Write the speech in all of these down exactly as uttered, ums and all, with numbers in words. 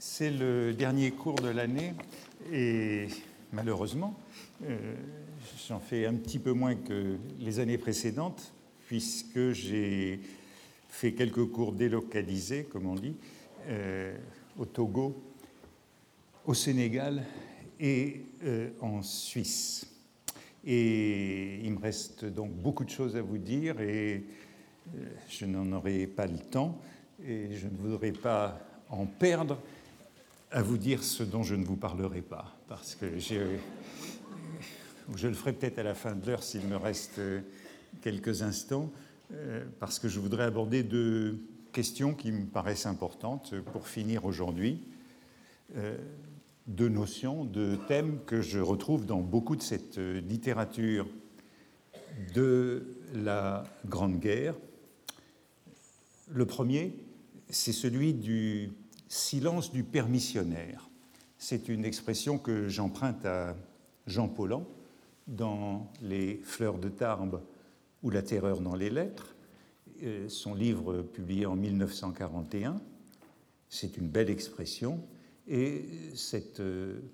C'est le dernier cours de l'année et malheureusement, euh, j'en fais un petit peu moins que les années précédentes puisque j'ai fait quelques cours délocalisés, comme on dit, euh, au Togo, au Sénégal et euh, en Suisse. Et il me reste donc beaucoup de choses à vous dire et euh, je n'en aurai pas le temps et je ne voudrais pas en perdre à vous dire ce dont je ne vous parlerai pas, parce que j'ai, je le ferai peut-être à la fin de l'heure s'il me reste quelques instants, parce que je voudrais aborder deux questions qui me paraissent importantes pour finir aujourd'hui, deux notions, deux thèmes que je retrouve dans beaucoup de cette littérature de la Grande Guerre. Le premier, c'est celui du silence du permissionnaire. C'est une expression que j'emprunte à Jean Paulhan dans Les Fleurs de Tarbes ou La terreur dans les lettres, son livre publié en mille neuf cent quarante et un. C'est une belle expression et cette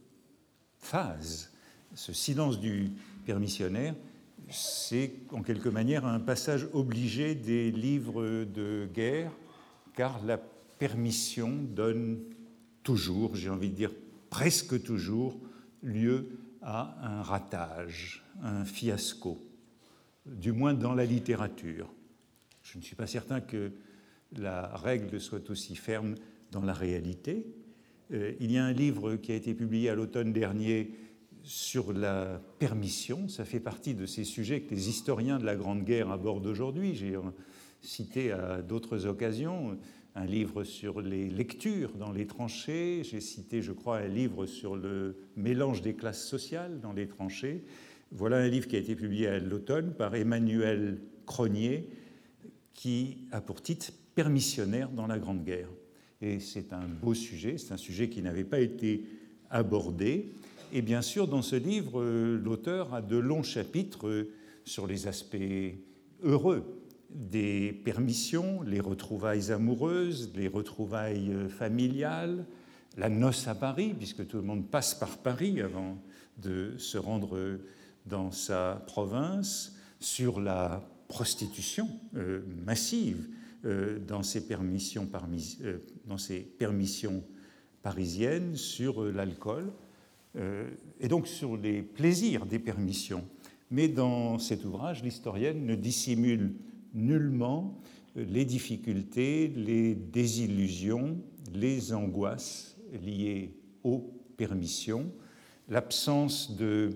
phase, ce silence du permissionnaire, c'est en quelque manière un passage obligé des livres de guerre, car la permission donne toujours, j'ai envie de dire presque toujours, lieu à un ratage, un fiasco, du moins dans la littérature. Je ne suis pas certain que la règle soit aussi ferme dans la réalité. Euh, il y a un livre qui a été publié à l'automne dernier sur la permission. Ça fait partie de ces sujets que les historiens de la Grande Guerre abordent aujourd'hui. J'ai cité à d'autres occasions un livre sur les lectures dans les tranchées. J'ai cité, je crois, un livre sur le mélange des classes sociales dans les tranchées. Voilà un livre qui a été publié à l'automne par Emmanuel Cronier, qui a pour titre « Permissionnaire dans la Grande Guerre ». Et c'est un beau sujet, c'est un sujet qui n'avait pas été abordé. Et bien sûr, dans ce livre, l'auteur a de longs chapitres sur les aspects heureux des permissions, les retrouvailles amoureuses, les retrouvailles familiales, la noce à Paris, puisque tout le monde passe par Paris avant de se rendre dans sa province, sur la prostitution euh, massive euh, dans, ces permissions parmi, euh, dans ces permissions parisiennes, sur euh, l'alcool, euh, et donc sur les plaisirs des permissions. Mais dans cet ouvrage, l'historienne ne dissimule nullement les difficultés, les désillusions, les angoisses liées aux permissions, l'absence de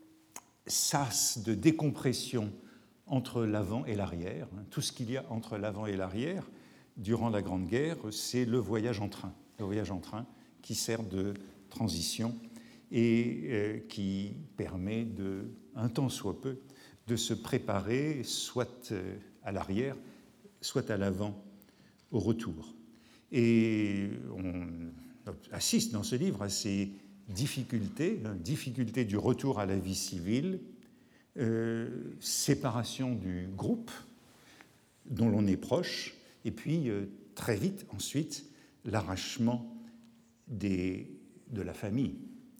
sas, de décompression entre l'avant et l'arrière. Tout ce qu'il y a entre l'avant et l'arrière durant la Grande Guerre, c'est le voyage en train, le voyage en train qui sert de transition et euh, qui permet, de, un tant soit peu, de se préparer soit à l'arrière, soit à l'avant, au retour. Et on assiste dans ce livre à ces difficultés, difficultés du retour à la vie civile, euh, séparation du groupe dont l'on est proche, et puis euh, très vite ensuite l'arrachement des, de la famille.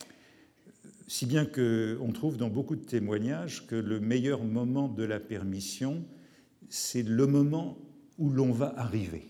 Si bien qu'on trouve dans beaucoup de témoignages que le meilleur moment de la permission, c'est le moment où l'on va arriver.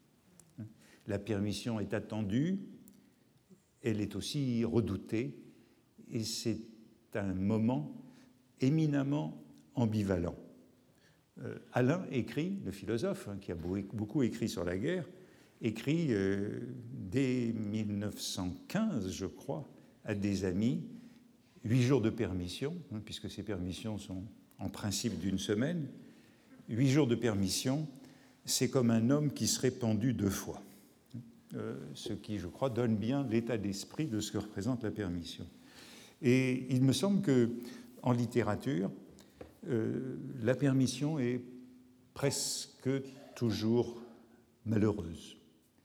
La permission est attendue, elle est aussi redoutée, et c'est un moment éminemment ambivalent. Euh, Alain écrit, le philosophe, hein, qui a beaucoup écrit sur la guerre, écrit euh, dès mille neuf cent quinze, je crois, à des amis, huit jours de permission, hein, puisque ces permissions sont en principe d'une semaine. Huit jours de permission, c'est comme un homme qui serait pendu deux fois. Euh, ce qui, je crois, donne bien l'état d'esprit de ce que représente la permission. Et il me semble qu'en littérature, euh, la permission est presque toujours malheureuse.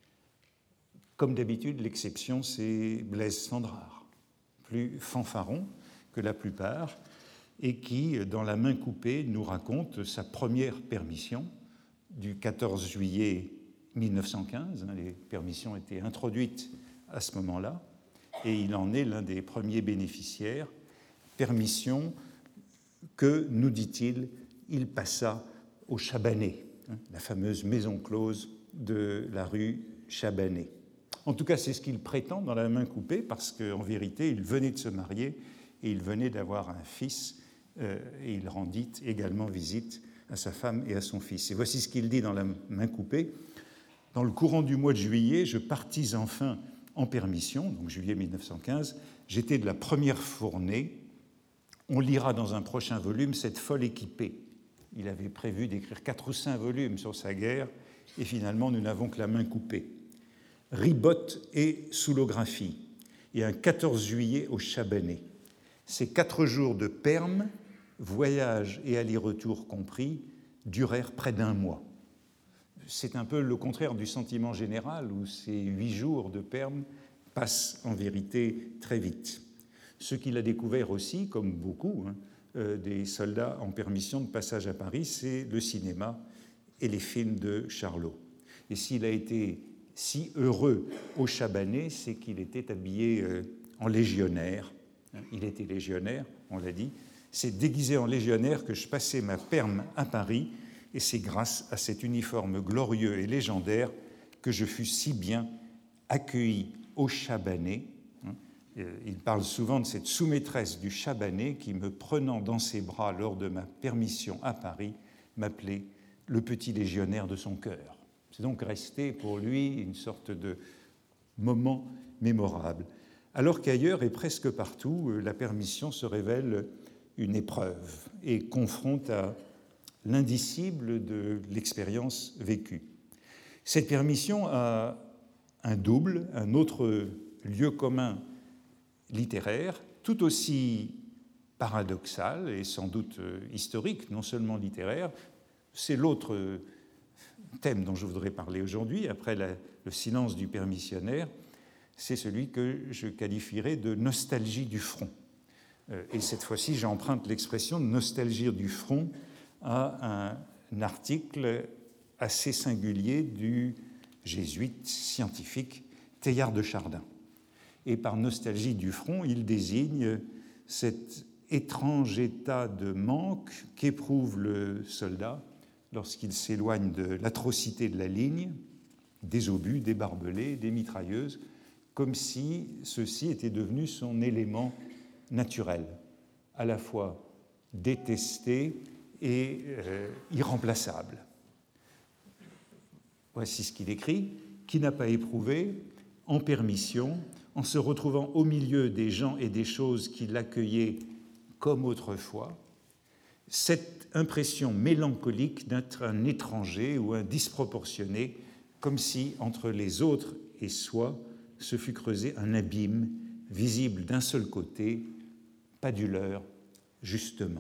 Comme d'habitude, l'exception, c'est Blaise Cendrars, plus fanfaron que la plupart, et qui, dans La main coupée, nous raconte sa première permission du quatorze juillet mille neuf cent quinze. Les permissions étaient introduites à ce moment-là, et il en est l'un des premiers bénéficiaires. Permission que, nous dit-il, il passa au Chabanais, hein, la fameuse maison close de la rue Chabanais. En tout cas, c'est ce qu'il prétend dans La main coupée, parce qu'en vérité, il venait de se marier et il venait d'avoir un fils, euh, et il rendit également visite à sa femme et à son fils. Et voici ce qu'il dit dans La main coupée. « Dans le courant du mois de juillet, je partis enfin en permission, donc juillet mille neuf cent quinze, j'étais de la première fournée. On lira dans un prochain volume cette folle équipée. » Il avait prévu d'écrire quatre ou cinq volumes sur sa guerre, et finalement, nous n'avons que La main coupée. Ribote et soulographie, et un quatorze juillet au Chabanais. Ces quatre jours de perme, voyage et aller-retour compris, durèrent près d'un mois. C'est un peu le contraire du sentiment général, où ces huit jours de perme passent en vérité très vite. Ce qu'il a découvert aussi, comme beaucoup hein, euh, des soldats en permission de passage à Paris, c'est le cinéma et les films de Charlot. Et s'il a été si heureux au Chabanais, c'est qu'il était habillé euh, en légionnaire. Il était légionnaire, on l'a dit. C'est déguisé en légionnaire que je passais ma perme à Paris, et c'est grâce à cet uniforme glorieux et légendaire que je fus si bien accueilli au Chabanais. Il parle souvent de cette sous-maîtresse du Chabanais qui, me prenant dans ses bras lors de ma permission à Paris, m'appelait le petit légionnaire de son cœur. C'est donc resté pour lui une sorte de moment mémorable. Alors qu'ailleurs et presque partout, la permission se révèle une épreuve et confronte à l'indicible de l'expérience vécue. Cette permission a un double, un autre lieu commun littéraire, tout aussi paradoxal et sans doute historique, non seulement littéraire. C'est l'autre thème dont je voudrais parler aujourd'hui, après la, le silence du permissionnaire, c'est celui que je qualifierais de nostalgie du front. Et cette fois-ci, j'emprunte l'expression de nostalgie du front à un article assez singulier du jésuite scientifique Teilhard de Chardin. Et par nostalgie du front, il désigne cet étrange état de manque qu'éprouve le soldat lorsqu'il s'éloigne de l'atrocité de la ligne, des obus, des barbelés, des mitrailleuses, comme si ceci était devenu son élément naturel, à la fois détesté et euh, irremplaçable. Voici ce qu'il écrit. « Qui n'a pas éprouvé, en permission, en se retrouvant au milieu des gens et des choses qui l'accueillaient comme autrefois, cette impression mélancolique d'être un étranger ou un disproportionné, comme si entre les autres et soi se fût creusé un abîme visible d'un seul côté, pas du leur, justement. »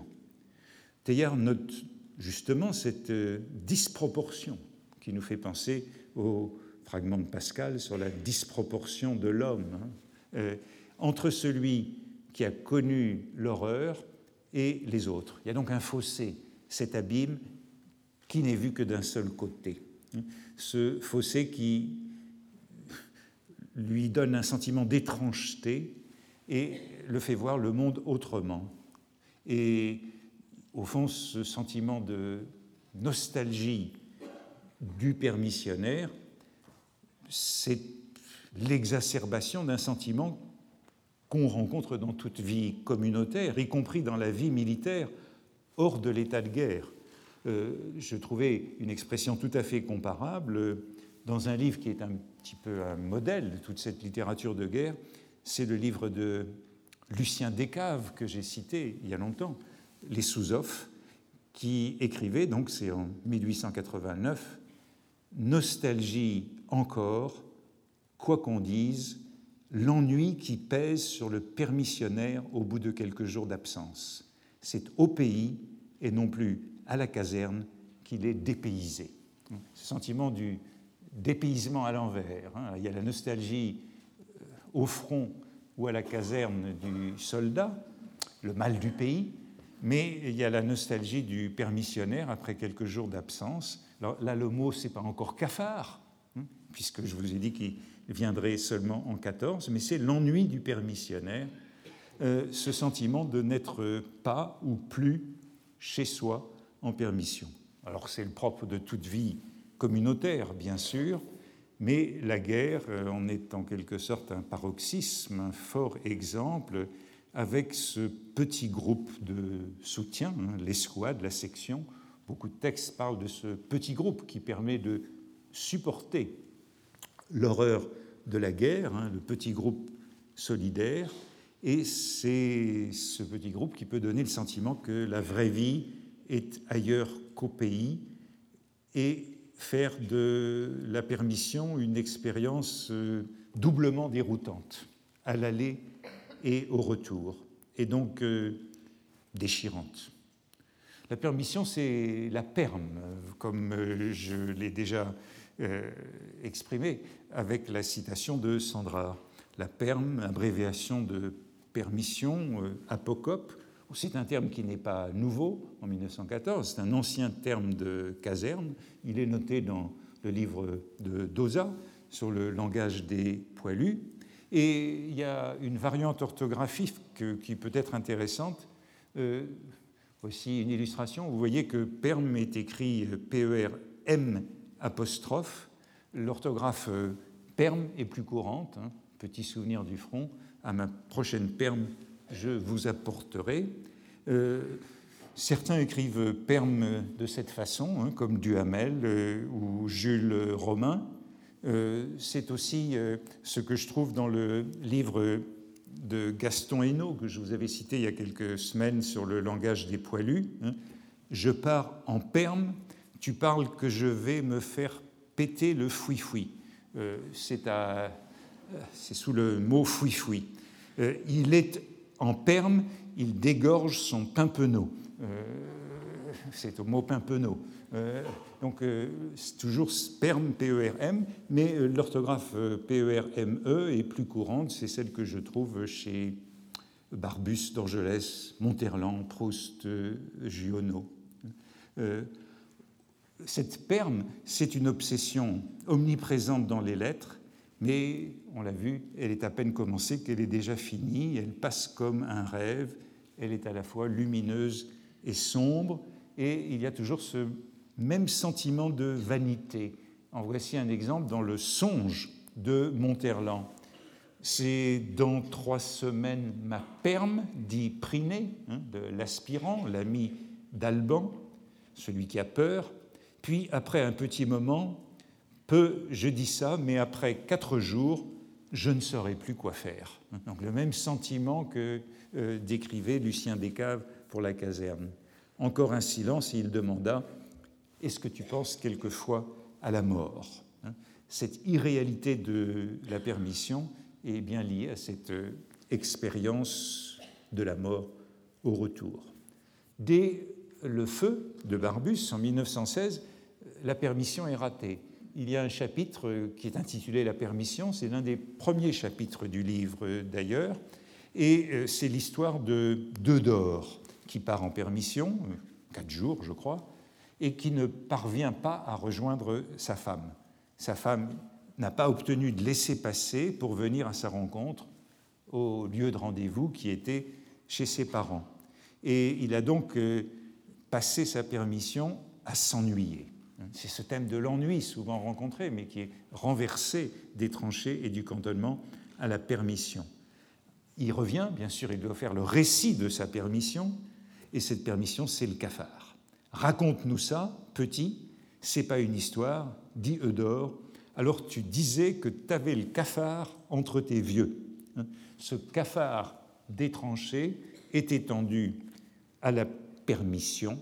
Teilhard note justement cette disproportion qui nous fait penser au fragment de Pascal sur la disproportion de l'homme, hein, euh, entre celui qui a connu l'horreur et les autres. Il y a donc un fossé, cet abîme qui n'est vu que d'un seul côté. Ce fossé qui lui donne un sentiment d'étrangeté et le fait voir le monde autrement. Et au fond, ce sentiment de nostalgie du permissionnaire, c'est l'exacerbation d'un sentiment qu'on rencontre dans toute vie communautaire, y compris dans la vie militaire, hors de l'état de guerre. Euh, je trouvais une expression tout à fait comparable dans un livre qui est un petit peu un modèle de toute cette littérature de guerre. C'est le livre de Lucien Descaves, que j'ai cité il y a longtemps, « Les Sous-Off », qui écrivait, donc c'est en mille huit cent quatre-vingt-neuf, « Nostalgie encore, quoi qu'on dise, l'ennui qui pèse sur le permissionnaire au bout de quelques jours d'absence. C'est au pays et non plus à la caserne qu'il est dépaysé. » Ce sentiment du dépaysement à l'envers. Hein. Il y a la nostalgie au front ou à la caserne du soldat, le mal du pays, mais il y a la nostalgie du permissionnaire après quelques jours d'absence. Alors là, le mot, ce n'est pas encore cafard, hein, puisque je vous ai dit qu'il viendrait seulement en quatorze, mais c'est l'ennui du permissionnaire, euh, ce sentiment de n'être pas ou plus chez soi en permission. Alors c'est le propre de toute vie communautaire, bien sûr, mais la guerre en est en quelque sorte un paroxysme, un fort exemple, avec ce petit groupe de soutien, hein, l'escouade, la section. Beaucoup de textes parlent de ce petit groupe qui permet de supporter l'horreur de la guerre, hein, le petit groupe solidaire, et c'est ce petit groupe qui peut donner le sentiment que la vraie vie est ailleurs qu'au pays et faire de la permission une expérience doublement déroutante, à l'aller et au retour, et donc euh, déchirante. La permission, c'est la perme, comme je l'ai déjà euh, exprimé avec la citation de Sandra. La perme, abréviation de permission, euh, apocope, c'est un terme qui n'est pas nouveau en mille neuf cent quatorze, c'est un ancien terme de caserne. Il est noté dans le livre de Dauzat sur le langage des poilus. Et il y a une variante orthographique qui peut être intéressante. Euh, voici une illustration. Vous voyez que perm est écrit P E R M apostrophe. L'orthographe perm est plus courante. Hein. Petit souvenir du front. À ma prochaine perm, je vous apporterai. Euh, certains écrivent perm de cette façon, hein, comme Duhamel euh, ou Jules Romain. Euh, c'est aussi euh, ce que je trouve dans le livre de Gaston Hainaut, que je vous avais cité il y a quelques semaines sur le langage des poilus. Hein. Je pars en perm, tu parles que je vais me faire péter le fouifoui. Euh, c'est, à, c'est sous le mot fouifoui. Euh, il est en perm, il dégorge son pimpernot. Euh, c'est au mot pimpernot. Euh, donc, euh, c'est toujours perm, P E R M, mais euh, l'orthographe euh, P E R M E est plus courante. C'est celle que je trouve chez Barbus, Dorgelès, Monterland, Proust, euh, Giono. Euh, cette perm, c'est une obsession omniprésente dans les lettres, mais on l'a vu, elle est à peine commencée qu'elle est déjà finie. Elle passe comme un rêve. Elle est à la fois lumineuse et sombre, et il y a toujours ce même sentiment de vanité. En voici un exemple dans le Songe de Monterland. C'est dans trois semaines ma perme, dit Priné, hein, de l'aspirant, l'ami d'Alban, celui qui a peur. Puis, après un petit moment, peu, je dis ça, mais après quatre jours, je ne saurais plus quoi faire. Donc le même sentiment que euh, décrivait Lucien Descaves pour la caserne. Encore un silence et il demanda « Est-ce que tu penses quelquefois à la mort ?» Cette irréalité de la permission est bien liée à cette euh, expérience de la mort au retour. Dès le feu de Barbus, en mille neuf cent seize, la permission est ratée. Il y a un chapitre qui est intitulé « La permission », c'est l'un des premiers chapitres du livre d'ailleurs, et c'est l'histoire de Deudore qui part en permission, quatre jours je crois, et qui ne parvient pas à rejoindre sa femme. Sa femme n'a pas obtenu de laissez-passer pour venir à sa rencontre au lieu de rendez-vous qui était chez ses parents. Et il a donc passé sa permission à s'ennuyer. C'est ce thème de l'ennui souvent rencontré, mais qui est renversé des tranchées et du cantonnement à la permission. Il revient, bien sûr, il doit faire le récit de sa permission, et cette permission, c'est le cafard. Raconte-nous ça, petit, c'est pas une histoire, dit Eudore, alors tu disais que t'avais le cafard entre tes vieux. Ce cafard des tranchées est étendu à la permission,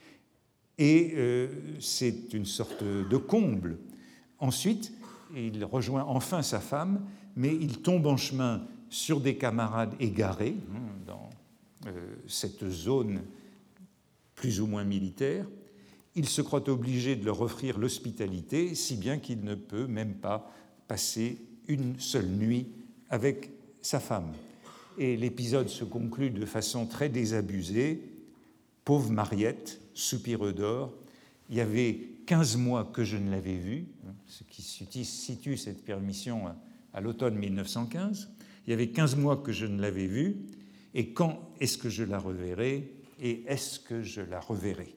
et euh, c'est une sorte de comble. Ensuite, il rejoint enfin sa femme, mais il tombe en chemin sur des camarades égarés dans euh, cette zone plus ou moins militaire. Il se croit obligé de leur offrir l'hospitalité, si bien qu'il ne peut même pas passer une seule nuit avec sa femme. Et l'épisode se conclut de façon très désabusée. Pauvre Mariette, soupire Eudore, il y avait quinze mois que je ne l'avais vue, ce qui situe cette permission à l'automne mille neuf cent quinze. Il y avait quinze mois que je ne l'avais vue. Et quand est-ce que je la reverrai? Et est-ce que je la reverrai?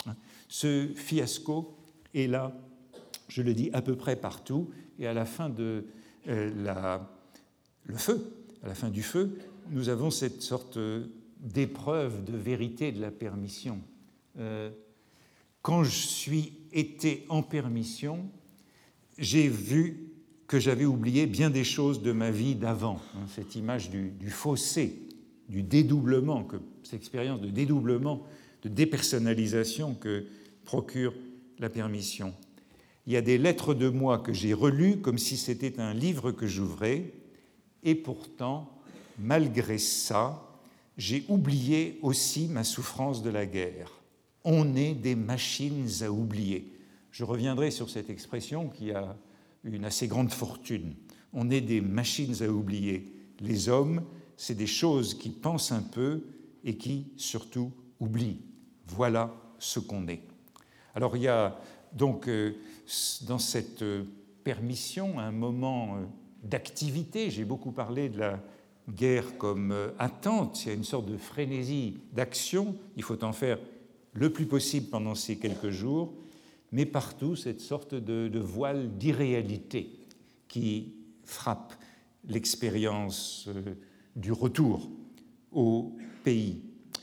Ce fiasco est là, je le dis, à peu près partout. Et à la fin de euh, la, le feu, à la fin du feu, nous avons cette sorte d'épreuve de vérité de la permission. Euh, quand je suis été en permission, j'ai vu que j'avais oublié bien des choses de ma vie d'avant. Hein, cette image du, du fossé, du dédoublement, que, cette expérience de dédoublement, de dépersonnalisation que procure la permission. Il y a des lettres de moi que j'ai relues comme si c'était un livre que j'ouvrais, et pourtant, malgré ça, j'ai oublié aussi ma souffrance de la guerre. On est des machines à oublier. Je reviendrai sur cette expression qui a une assez grande fortune. On est des machines à oublier. Les hommes, c'est des choses qui pensent un peu et qui, surtout, oublient. Voilà ce qu'on est. Alors, il y a donc, euh, dans cette euh, permission, un moment euh, d'activité. J'ai beaucoup parlé de la guerre comme euh, attente. Il y a une sorte de frénésie d'action. Il faut en faire le plus possible pendant ces quelques jours. Mais partout, cette sorte de, de voile d'irréalité qui frappe l'expérience euh, du retour au pays.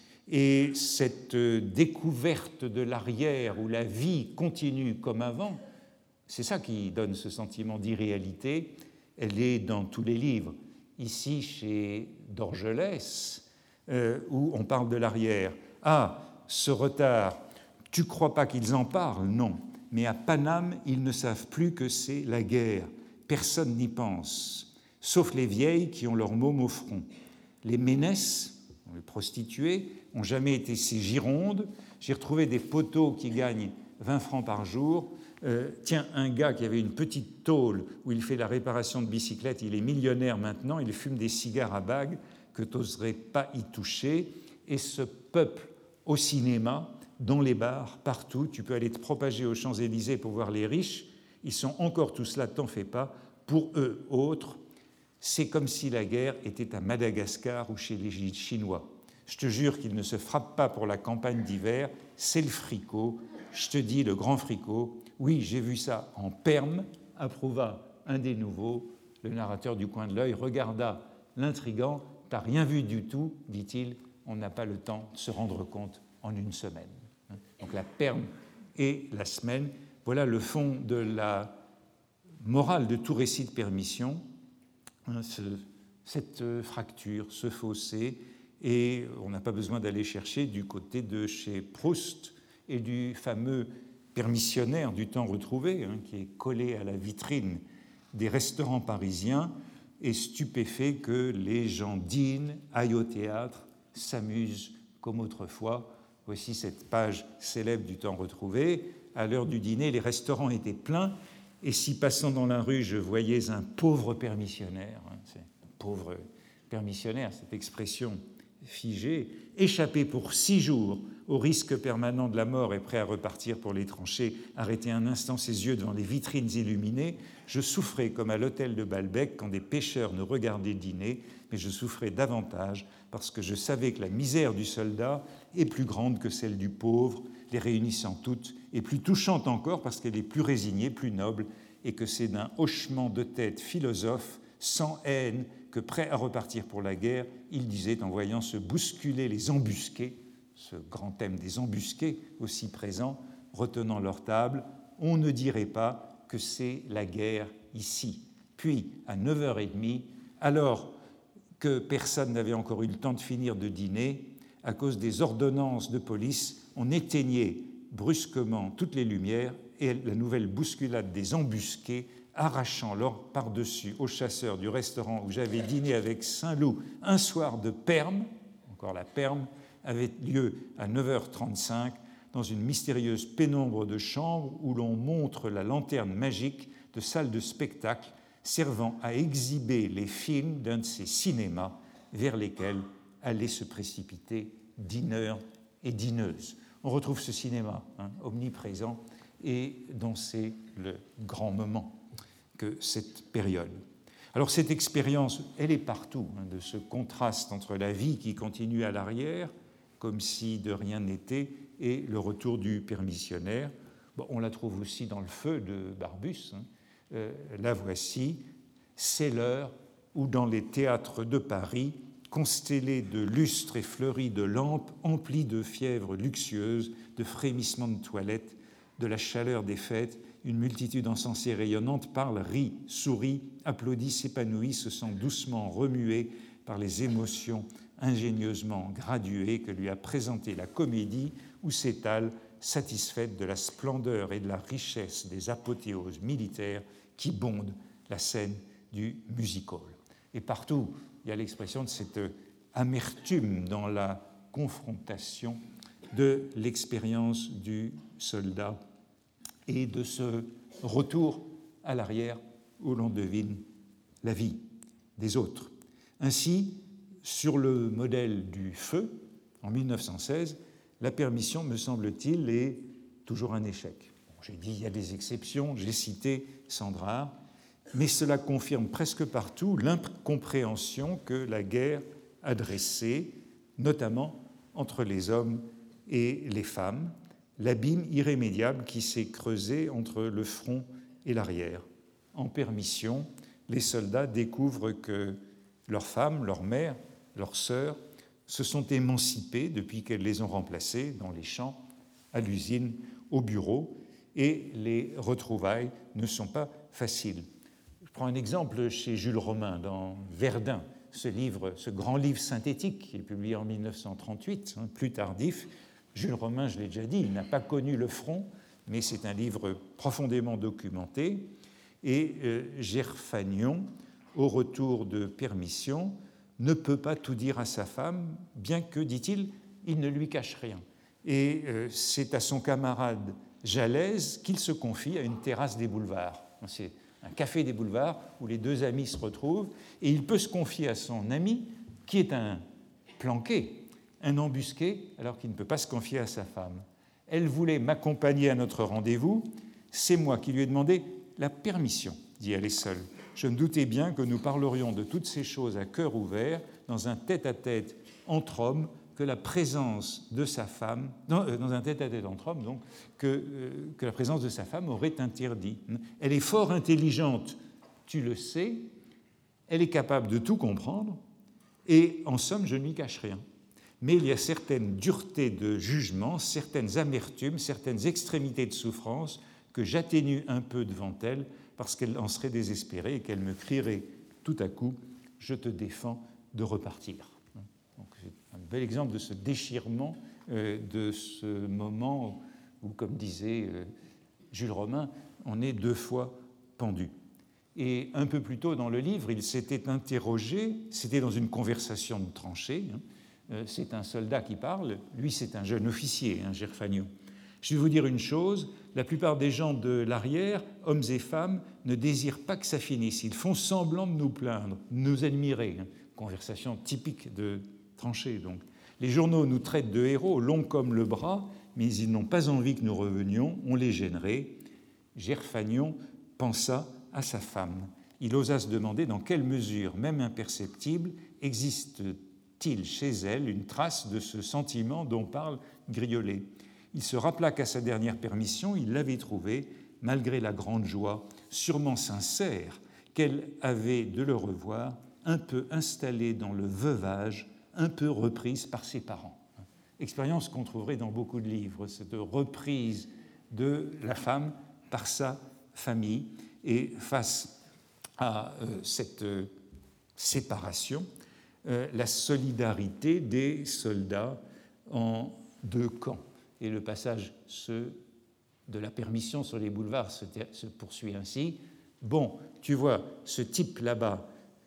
Et cette découverte de l'arrière où la vie continue comme avant, c'est ça qui donne ce sentiment d'irréalité. Elle est dans tous les livres. Ici, chez Dorgelès, euh, où on parle de l'arrière. Ah, ce retard, tu ne crois pas qu'ils en parlent? Non. Mais à Paname, ils ne savent plus que c'est la guerre. Personne n'y pense, sauf les vieilles qui ont leur môme au front. Les ménesses, les prostituées, n'ont jamais été si girondes. J'ai retrouvé des poteaux qui gagnent vingt francs par jour. Euh, tiens, un gars qui avait une petite tôle où il fait la réparation de bicyclettes, il est millionnaire maintenant, il fume des cigares à bagues que tu n'oserais pas y toucher. Et ce peuple au cinéma, dans les bars, partout, tu peux aller te propager aux Champs-Élysées pour voir les riches, ils sont encore tous là, t'en fais pas. Pour eux autres, c'est comme si la guerre était à Madagascar ou chez les Chinois. Je te jure qu'ils ne se frappent pas pour la campagne d'hiver, c'est le fricot. Je te dis, le grand fricot. Oui, j'ai vu ça en perme, approuva un des nouveaux. Le narrateur du coin de l'œil regarda l'intrigant. T'as rien vu du tout, dit-il. On n'a pas le temps de se rendre compte en une semaine. Donc la perme et la semaine, voilà le fond de la morale de tout récit de permission. Ce, cette fracture, ce fossé, et on n'a pas besoin d'aller chercher du côté de chez Proust et du fameux permissionnaire du temps retrouvé, hein, qui est collé à la vitrine des restaurants parisiens et stupéfait que les gens dînent, aillent au théâtre, s'amusent comme autrefois. Voici cette page célèbre du temps retrouvé. À l'heure du dîner, les restaurants étaient pleins. Et si passant dans la rue, je voyais un pauvre permissionnaire, hein, c'est un pauvre permissionnaire, cette expression figée, échappé pour six jours au risque permanent de la mort et prêt à repartir pour les tranchées, arrêter un instant ses yeux devant les vitrines illuminées, je souffrais comme à l'hôtel de Balbec quand des pêcheurs nous regardaient dîner, mais je souffrais davantage parce que je savais que la misère du soldat est plus grande que celle du pauvre, les réunissant toutes, et plus touchante encore parce qu'elle est plus résignée, plus noble, et que c'est d'un hochement de tête philosophe, sans haine, que prêt à repartir pour la guerre, il disait en voyant se bousculer les embusqués, ce grand thème des embusqués aussi présent, retenant leur table, on ne dirait pas que c'est la guerre ici. Puis, à neuf heures trente, alors que personne n'avait encore eu le temps de finir de dîner, à cause des ordonnances de police, on éteignait brusquement toutes les lumières et la nouvelle bousculade des embusqués, arrachant l'or par-dessus aux chasseurs du restaurant où j'avais dîné avec Saint-Loup un soir de perme, encore la perme, avait lieu à neuf heures trente-cinq dans une mystérieuse pénombre de chambre où l'on montre la lanterne magique de salle de spectacle servant à exhiber les films d'un de ces cinémas vers lesquels allaient se précipiter dîneurs et dîneuses. On retrouve ce cinéma hein, omniprésent et dont c'est le grand moment que cette période. Alors cette expérience, elle est partout, hein, de ce contraste entre la vie qui continue à l'arrière, comme si de rien n'était, et le retour du permissionnaire. Bon, on la trouve aussi dans Le Feu de Barbus. Hein. Euh, la voici, c'est l'heure où dans les théâtres de Paris, constellés de lustres et fleuris de lampes, emplis de fièvre luxueuse, de frémissements de toilettes, de la chaleur des fêtes, une multitude encensée rayonnante parle, rit, sourit, applaudit, s'épanouit, se sent doucement remuée par les émotions ingénieusement graduées que lui a présentées la comédie, où s'étale, satisfaite de la splendeur et de la richesse des apothéoses militaires qui bondent la scène du music-hall. Et partout, il y a l'expression de cette amertume dans la confrontation de l'expérience du soldat et de ce retour à l'arrière où l'on devine la vie des autres. Ainsi, sur le modèle du Feu, en mille neuf cent seize, la permission, me semble-t-il, est toujours un échec. Bon, j'ai dit il y a des exceptions, j'ai cité Sandrard, mais cela confirme presque partout l'incompréhension que la guerre a dressée, notamment entre les hommes et les femmes, l'abîme irrémédiable qui s'est creusé entre le front et l'arrière. En permission, les soldats découvrent que leurs femmes, leurs mères, leurs sœurs se sont émancipées depuis qu'elles les ont remplacées dans les champs, à l'usine, au bureau, et les retrouvailles ne sont pas faciles. Je prends un exemple chez Jules Romain, dans Verdun, ce livre, ce grand livre synthétique qui est publié en mille neuf cent trente-huit, hein, plus tardif. Jules Romain, je l'ai déjà dit, il n'a pas connu le front, mais c'est un livre profondément documenté. Et euh, Gerfagnon, au retour de permission, ne peut pas tout dire à sa femme, bien que, dit-il, il ne lui cache rien. Et euh, c'est à son camarade Jalaise qu'il se confie à une terrasse des boulevards. C'est un café des boulevards où les deux amis se retrouvent, et il peut se confier à son ami, qui est un planqué, un embusqué, alors qu'il ne peut pas se confier à sa femme. Elle voulait m'accompagner à notre rendez-vous, c'est moi qui lui ai demandé la permission d'y aller seule. Je me doutais bien que nous parlerions de toutes ces choses à cœur ouvert, dans un tête-à-tête entre hommes, que la présence de sa femme, dans, euh, dans un tête-à-tête entre hommes, donc, que, euh, que la présence de sa femme aurait interdit. Elle est fort intelligente, tu le sais, elle est capable de tout comprendre, et en somme, je ne lui cache rien. Mais il y a certaines duretés de jugement, certaines amertumes, certaines extrémités de souffrance que j'atténue un peu devant elle parce qu'elle en serait désespérée et qu'elle me crierait tout à coup « Je te défends de repartir ». Donc, c'est un bel exemple de ce déchirement, euh, de ce moment où, comme disait euh, Jules Romain, on est deux fois pendu. Et un peu plus tôt dans le livre, il s'était interrogé, c'était dans une conversation de tranchée, hein, euh, c'est un soldat qui parle, lui c'est un jeune officier, hein, Gerfagnon. Je vais vous dire une chose, la plupart des gens de l'arrière, hommes et femmes, ne désirent pas que ça finisse. Ils font semblant de nous plaindre, de nous admirer. Hein. Conversation typique de tranchée, donc. Les journaux nous traitent de héros, longs comme le bras, mais ils n'ont pas envie que nous revenions, on les gênerait. Gerfagnon pensa à sa femme. Il osa se demander dans quelle mesure, même imperceptible, existe-t-il chez elle une trace de ce sentiment dont parle Griolet. Il se rappela qu'à sa dernière permission, il l'avait trouvée, malgré la grande joie, sûrement sincère, qu'elle avait de le revoir, un peu installée dans le veuvage, un peu reprise par ses parents. Expérience qu'on trouverait dans beaucoup de livres, cette reprise de la femme par sa famille. Et face à euh, cette euh, séparation, euh, la solidarité des soldats en deux camps. Et le passage ce, de la permission sur les boulevards se, se poursuit ainsi. Bon, tu vois, ce type là-bas,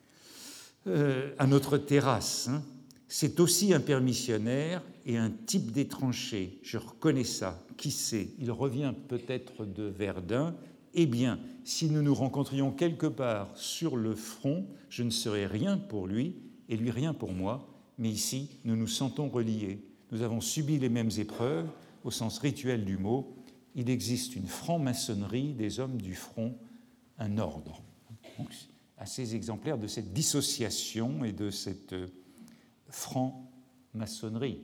euh, à notre terrasse, hein, c'est aussi un permissionnaire et un type des tranchées. Je reconnais ça. Qui sait? Il revient peut-être de Verdun. Eh bien, si nous nous rencontrions quelque part sur le front, je ne serais rien pour lui et lui rien pour moi, mais ici, nous nous sentons reliés. Nous avons subi les mêmes épreuves, au sens rituel du mot. Il existe une franc-maçonnerie des hommes du front, un ordre. Donc, assez exemplaire de cette dissociation et de cette franc-maçonnerie.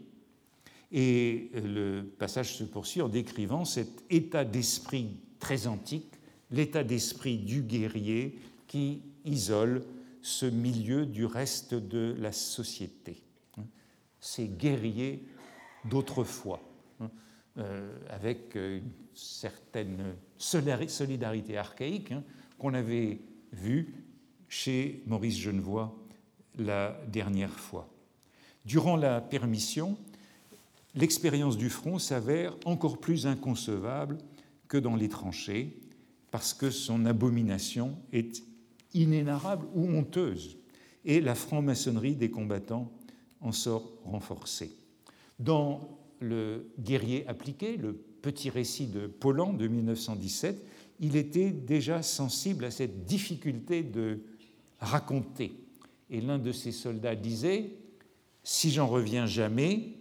Et le passage se poursuit en décrivant cet état d'esprit très antique, l'état d'esprit du guerrier qui isole ce milieu du reste de la société. Ces guerriers d'autrefois, euh, avec une certaine solidarité archaïque hein, qu'on avait vue chez Maurice Genevoix la dernière fois. Durant la permission, l'expérience du front s'avère encore plus inconcevable que dans les tranchées, parce que son abomination est inénarrable ou honteuse, et la franc-maçonnerie des combattants en sort renforcée. Dans Le guerrier appliqué, le petit récit de Paulan de mille neuf cent dix-sept, il était déjà sensible à cette difficulté de raconter. Et l'un de ses soldats disait « Si j'en reviens jamais,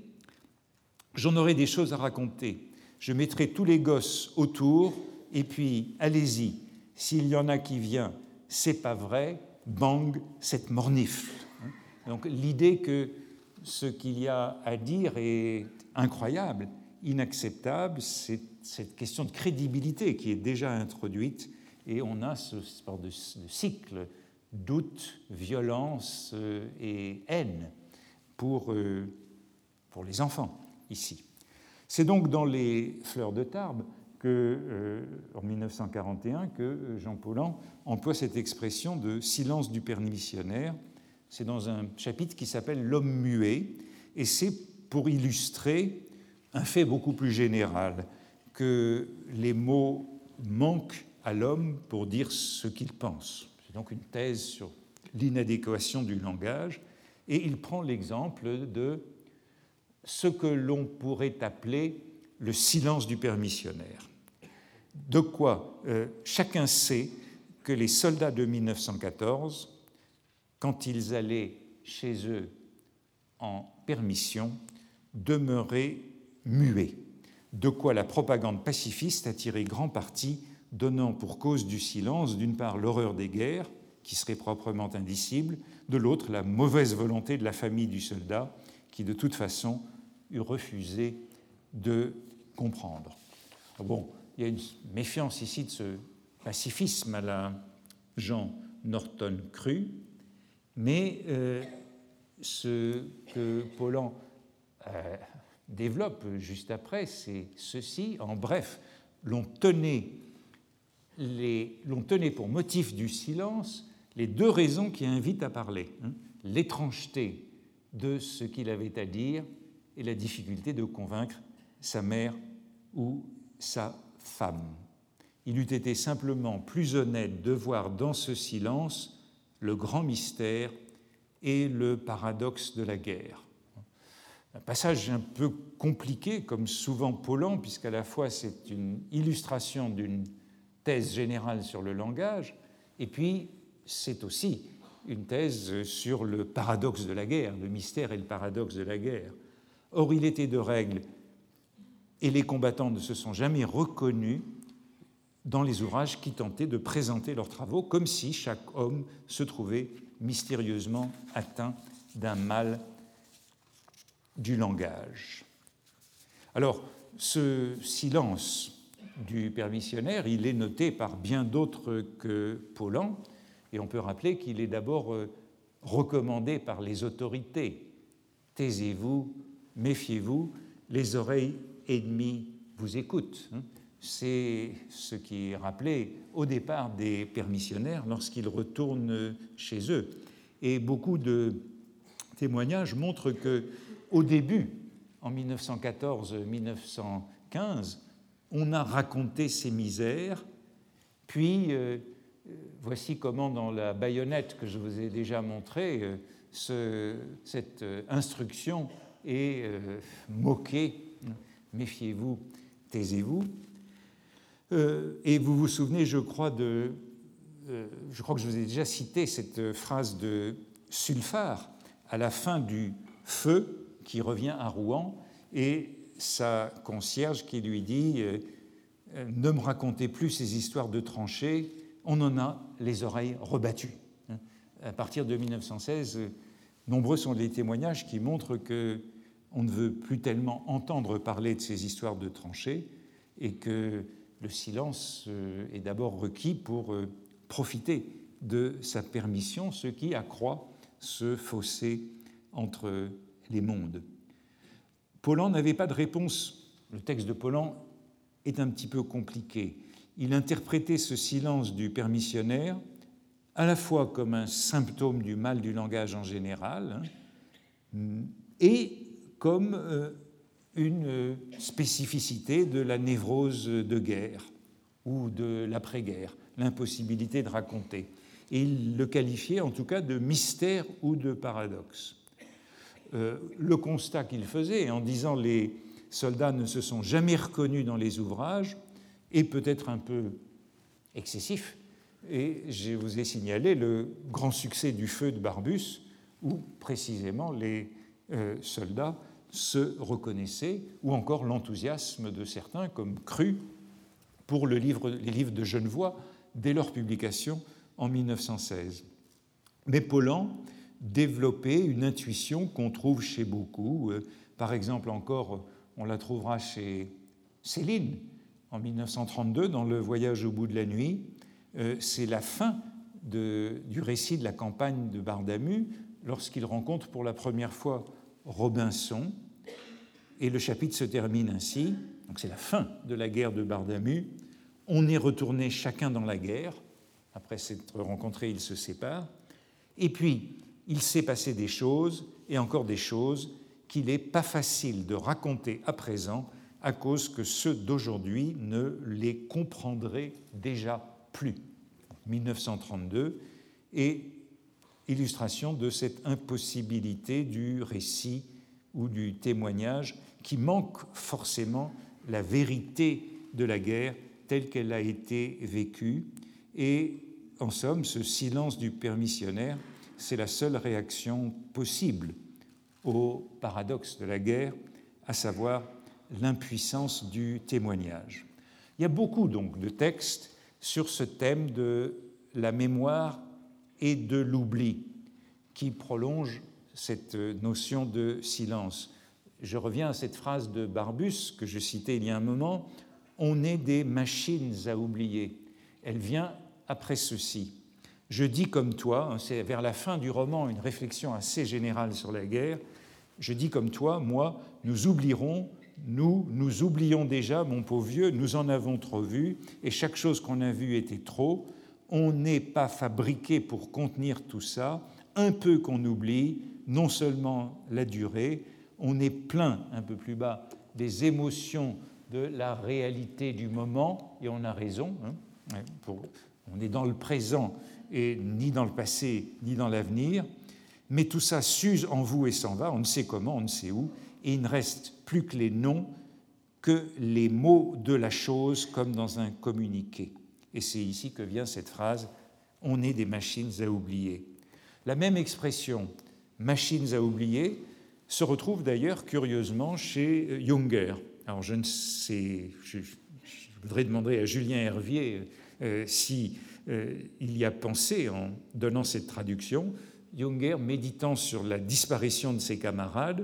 j'en aurai des choses à raconter. Je mettrai tous les gosses autour, et puis allez-y, s'il y en a qui vient, c'est pas vrai, bang, cette mornifle. » Donc l'idée que ce qu'il y a à dire est incroyable, inacceptable, c'est cette question de crédibilité qui est déjà introduite, et on a ce genre de cycle doute, violence et haine pour, pour les enfants ici. C'est donc dans les Fleurs de Tarbes que, euh, en mille neuf cent quarante et un, que Jean Paulan emploie cette expression de silence du permissionnaire. C'est dans un chapitre qui s'appelle L'homme muet, et c'est pour illustrer un fait beaucoup plus général, que les mots manquent à l'homme pour dire ce qu'il pense. C'est donc une thèse sur l'inadéquation du langage, et il prend l'exemple de ce que l'on pourrait appeler le silence du permissionnaire. De quoi euh, chacun sait que les soldats de mille neuf cent quatorze, quand ils allaient chez eux en permission, demeuraient muets, de quoi la propagande pacifiste a tiré grand parti, donnant pour cause du silence, d'une part, l'horreur des guerres, qui serait proprement indicible, de l'autre, la mauvaise volonté de la famille du soldat, qui de toute façon eût refusé de comprendre. Bon, il y a une méfiance ici de ce pacifisme à la Jean Norton cru, mais euh, ce que Paulan euh, développe juste après, c'est ceci. En bref, l'on tenait, les, l'on tenait pour motif du silence les deux raisons qui invitent à parler, hein, l'étrangeté de ce qu'il avait à dire et la difficulté de convaincre sa mère ou sa femme. Il eût été simplement plus honnête de voir dans ce silence le grand mystère et le paradoxe de la guerre. Un passage un peu compliqué, comme souvent Paulan, puisqu'à la fois c'est une illustration d'une thèse générale sur le langage, et puis c'est aussi une thèse sur le paradoxe de la guerre, le mystère et le paradoxe de la guerre. Or, il était de règle, et les combattants ne se sont jamais reconnus dans les ouvrages qui tentaient de présenter leurs travaux, comme si chaque homme se trouvait mystérieusement atteint d'un mal du langage. Alors, ce silence du permissionnaire, il est noté par bien d'autres que Paulan, et on peut rappeler qu'il est d'abord recommandé par les autorités. Taisez-vous, méfiez-vous, les oreilles ennemies vous écoutent. C'est ce qui est rappelé au départ des permissionnaires lorsqu'ils retournent chez eux. Et beaucoup de témoignages montrent qu'au début, en mille neuf cent quatorze mille neuf cent quinze, on a raconté ces misères, puis euh, voici comment dans la baïonnette que je vous ai déjà montrée, euh, ce, cette euh, instruction est euh, moquée. Méfiez-vous, taisez-vous. Euh, et vous vous souvenez, je crois, de, euh, je crois que je vous ai déjà cité cette phrase de Sulfare à la fin du Feu qui revient à Rouen et sa concierge qui lui dit euh, « Ne me racontez plus ces histoires de tranchées, on en a les oreilles rebattues. » à partir de mille neuf cent seize, nombreux sont les témoignages qui montrent qu'on ne veut plus tellement entendre parler de ces histoires de tranchées et que le silence est d'abord requis pour profiter de sa permission, ce qui accroît ce fossé entre les mondes. Paulan n'avait pas de réponse. Le texte de Paulan est un petit peu compliqué. Il interprétait ce silence du permissionnaire à la fois comme un symptôme du mal du langage en général hein, et comme euh, une spécificité de la névrose de guerre ou de l'après-guerre, l'impossibilité de raconter. Et il le qualifiait en tout cas de mystère ou de paradoxe. Euh, le constat qu'il faisait en disant les soldats ne se sont jamais reconnus dans les ouvrages est peut-être un peu excessif. Et je vous ai signalé le grand succès du feu de Barbus, où précisément les euh, soldats se reconnaissaient, ou encore l'enthousiasme de certains, comme Cru, pour le livre, les livres de Genevois, dès leur publication en mille neuf cent seize. Mais Paulan développait une intuition qu'on trouve chez beaucoup. Par exemple, encore, on la trouvera chez Céline, en mille neuf cent trente-deux, dans Le Voyage au bout de la nuit. C'est la fin de, du récit de la campagne de Bardamu, lorsqu'il rencontre pour la première fois Robinson. Et le chapitre se termine ainsi. Donc c'est la fin de la guerre de Bardamu. On est retourné chacun dans la guerre. Après s'être rencontrés, ils se séparent. Et puis, il s'est passé des choses, et encore des choses, qu'il n'est pas facile de raconter à présent à cause que ceux d'aujourd'hui ne les comprendraient déjà plus. mille neuf cent trente-deux, et illustration de cette impossibilité du récit ou du témoignage qui manque forcément la vérité de la guerre telle qu'elle a été vécue. Et en somme, ce silence du permissionnaire, c'est la seule réaction possible au paradoxe de la guerre, à savoir l'impuissance du témoignage. Il y a beaucoup donc de textes sur ce thème de la mémoire et de l'oubli qui prolongent cette notion de silence. Je reviens à cette phrase de Barbus que je citais il y a un moment, « On est des machines à oublier ». Elle vient après ceci. « Je dis comme toi », c'est vers la fin du roman une réflexion assez générale sur la guerre, « je dis comme toi, moi, nous oublierons, nous, nous oublions déjà, mon pauvre vieux, nous en avons trop vu, et chaque chose qu'on a vue était trop. On n'est pas fabriqué pour contenir tout ça, un peu qu'on oublie, non seulement la durée, on est plein, un peu plus bas, des émotions de la réalité du moment, et on a raison, hein, pour, on est dans le présent, et ni dans le passé, ni dans l'avenir, mais tout ça s'use en vous et s'en va, on ne sait comment, on ne sait où, et il ne reste plus que les noms, que les mots de la chose, comme dans un communiqué. Et c'est ici que vient cette phrase « on est des machines à oublier ». La même expression « machines à oublier » se retrouve d'ailleurs curieusement chez Junger. Alors je ne sais, je, je voudrais demander à Julien Hervier euh, si euh, il y a pensé en donnant cette traduction. Junger, méditant sur la disparition de ses camarades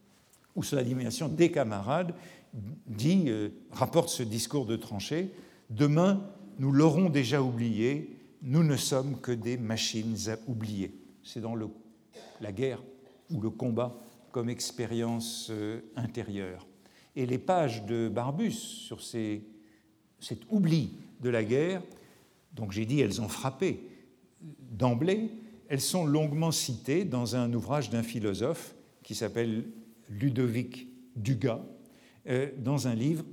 ou sur la disparition des camarades, dit, euh, rapporte ce discours de tranchée, « Demain, nous l'aurons déjà oublié, nous ne sommes que des machines à oublier ». C'est dans le, la guerre ou le combat comme expérience euh, intérieure. Et les pages de Barbus sur ces, cet oubli de la guerre, donc j'ai dit elles ont frappé d'emblée, elles sont longuement citées dans un ouvrage d'un philosophe qui s'appelle Ludovic Dugas, euh, dans un livre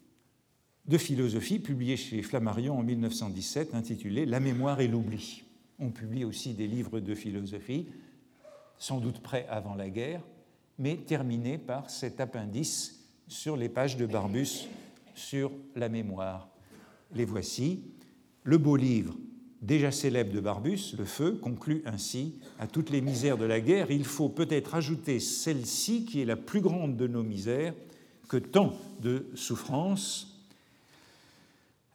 de philosophie publié chez Flammarion en mille neuf cent dix-sept intitulé « La mémoire et l'oubli ». On publie aussi des livres de philosophie, sans doute prêts avant la guerre, mais terminés par cet appendice sur les pages de Barbus sur la mémoire. Les voici. Le beau livre, déjà célèbre de Barbus, Le Feu, conclut ainsi « À toutes les misères de la guerre, il faut peut-être ajouter celle-ci qui est la plus grande de nos misères, que tant de souffrances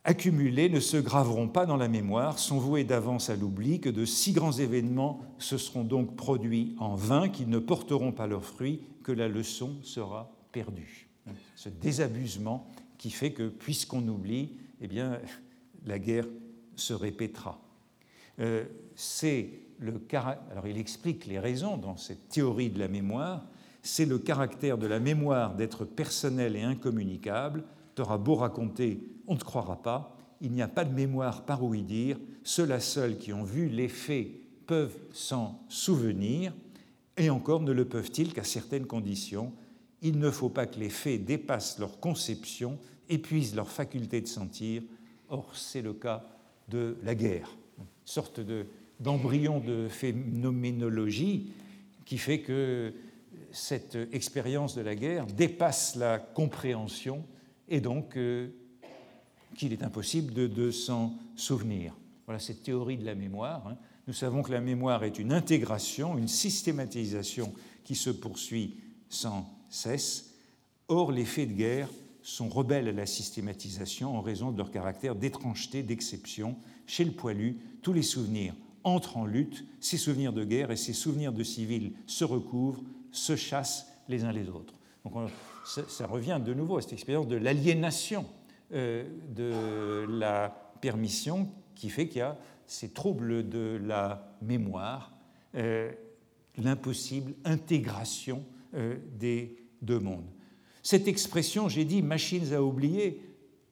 accumulés ne se graveront pas dans la mémoire, sont voués d'avance à l'oubli, que de si grands événements se seront donc produits en vain, qu'ils ne porteront pas leurs fruits, que la leçon sera perdue. Ce désabusement qui fait que, puisqu'on oublie, eh bien, la guerre se répétera. Euh, c'est le car... Alors, il explique les raisons dans cette théorie de la mémoire. C'est le caractère de la mémoire d'être personnelle et incommunicable. T'auras beau raconter, on ne te croira pas. Il n'y a pas de mémoire par ouï dire. Ceux-là seuls qui ont vu les faits peuvent s'en souvenir, et encore ne le peuvent-ils qu'à certaines conditions. Il ne faut pas que les faits dépassent leur conception, épuisent leur faculté de sentir. Or, c'est le cas de la guerre. Une sorte de, d'embryon de phénoménologie qui fait que cette expérience de la guerre dépasse la compréhension et donc euh, qu'il est impossible de, de s'en souvenir. Voilà cette théorie de la mémoire. Hein. Nous savons que la mémoire est une intégration, une systématisation qui se poursuit sans cesse. Or, les faits de guerre sont rebelles à la systématisation en raison de leur caractère d'étrangeté, d'exception. Chez le poilu, tous les souvenirs entrent en lutte, ces souvenirs de guerre et ces souvenirs de civils se recouvrent, se chassent les uns les autres. Donc on, ça, ça revient de nouveau à cette expérience de l'aliénation euh, de la permission qui fait qu'il y a ces troubles de la mémoire, euh, l'impossible intégration euh, des deux mondes. Cette expression, j'ai dit, machines à oublier,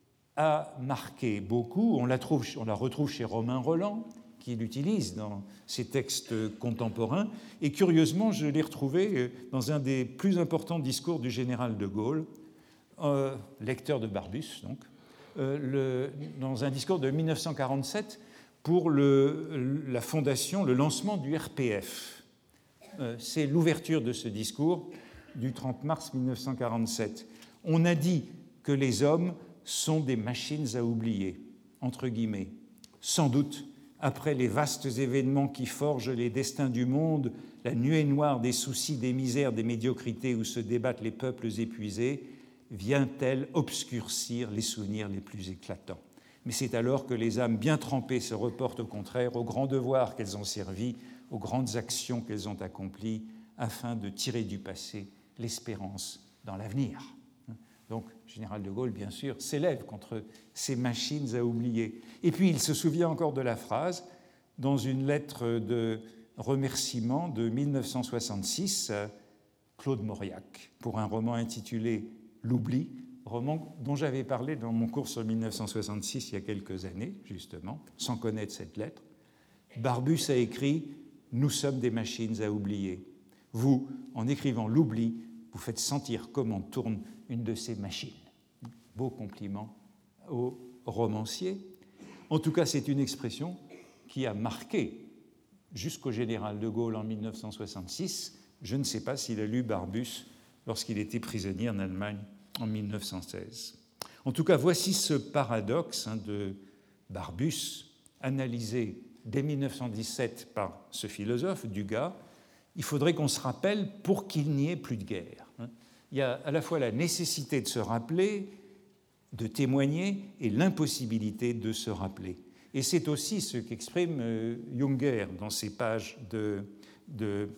a marqué beaucoup. On la, trouve, on la retrouve chez Romain Rolland, qui l'utilise dans ses textes contemporains. Et curieusement, je l'ai retrouvé dans un des plus importants discours du général de Gaulle, euh, lecteur de Barbus, donc, euh, le, dans un discours de mille neuf cent quarante-sept pour le, la fondation, le lancement du R P F. Euh, c'est l'ouverture de ce discours du trente mars mille neuf cent quarante-sept. On a dit que les hommes sont des machines à oublier, entre guillemets. Sans doute, après les vastes événements qui forgent les destins du monde, la nuée noire des soucis, des misères, des médiocrités où se débattent les peuples épuisés, vient-elle obscurcir les souvenirs les plus éclatants. Mais c'est alors que les âmes bien trempées se reportent au contraire aux grands devoirs qu'elles ont servis, aux grandes actions qu'elles ont accomplies, afin de tirer du passé l'espérance dans l'avenir. Donc, le général de Gaulle, bien sûr, s'élève contre ces machines à oublier. Et puis, il se souvient encore de la phrase dans une lettre de remerciement de mille neuf cent soixante-six à Claude Mauriac pour un roman intitulé « L'oubli », roman dont j'avais parlé dans mon cours sur mille neuf cent soixante-six il y a quelques années, justement, sans connaître cette lettre. Barbus a écrit « Nous sommes des machines à oublier ». Vous, en écrivant « L'oubli », vous faites sentir comment tourne une de ces machines. Beau compliment au romancier. En tout cas, c'est une expression qui a marqué jusqu'au général de Gaulle en mille neuf cent soixante-six. Je ne sais pas s'il a lu Barbus lorsqu'il était prisonnier en Allemagne en mille neuf cent seize. En tout cas, voici ce paradoxe hein, de Barbus, analysé dès mille neuf cent dix-sept par ce philosophe, Dugas. Il faudrait qu'on se rappelle pour qu'il n'y ait plus de guerre. Il y a à la fois la nécessité de se rappeler, de témoigner, et l'impossibilité de se rappeler. Et c'est aussi ce qu'exprime Junger dans ses pages de, de,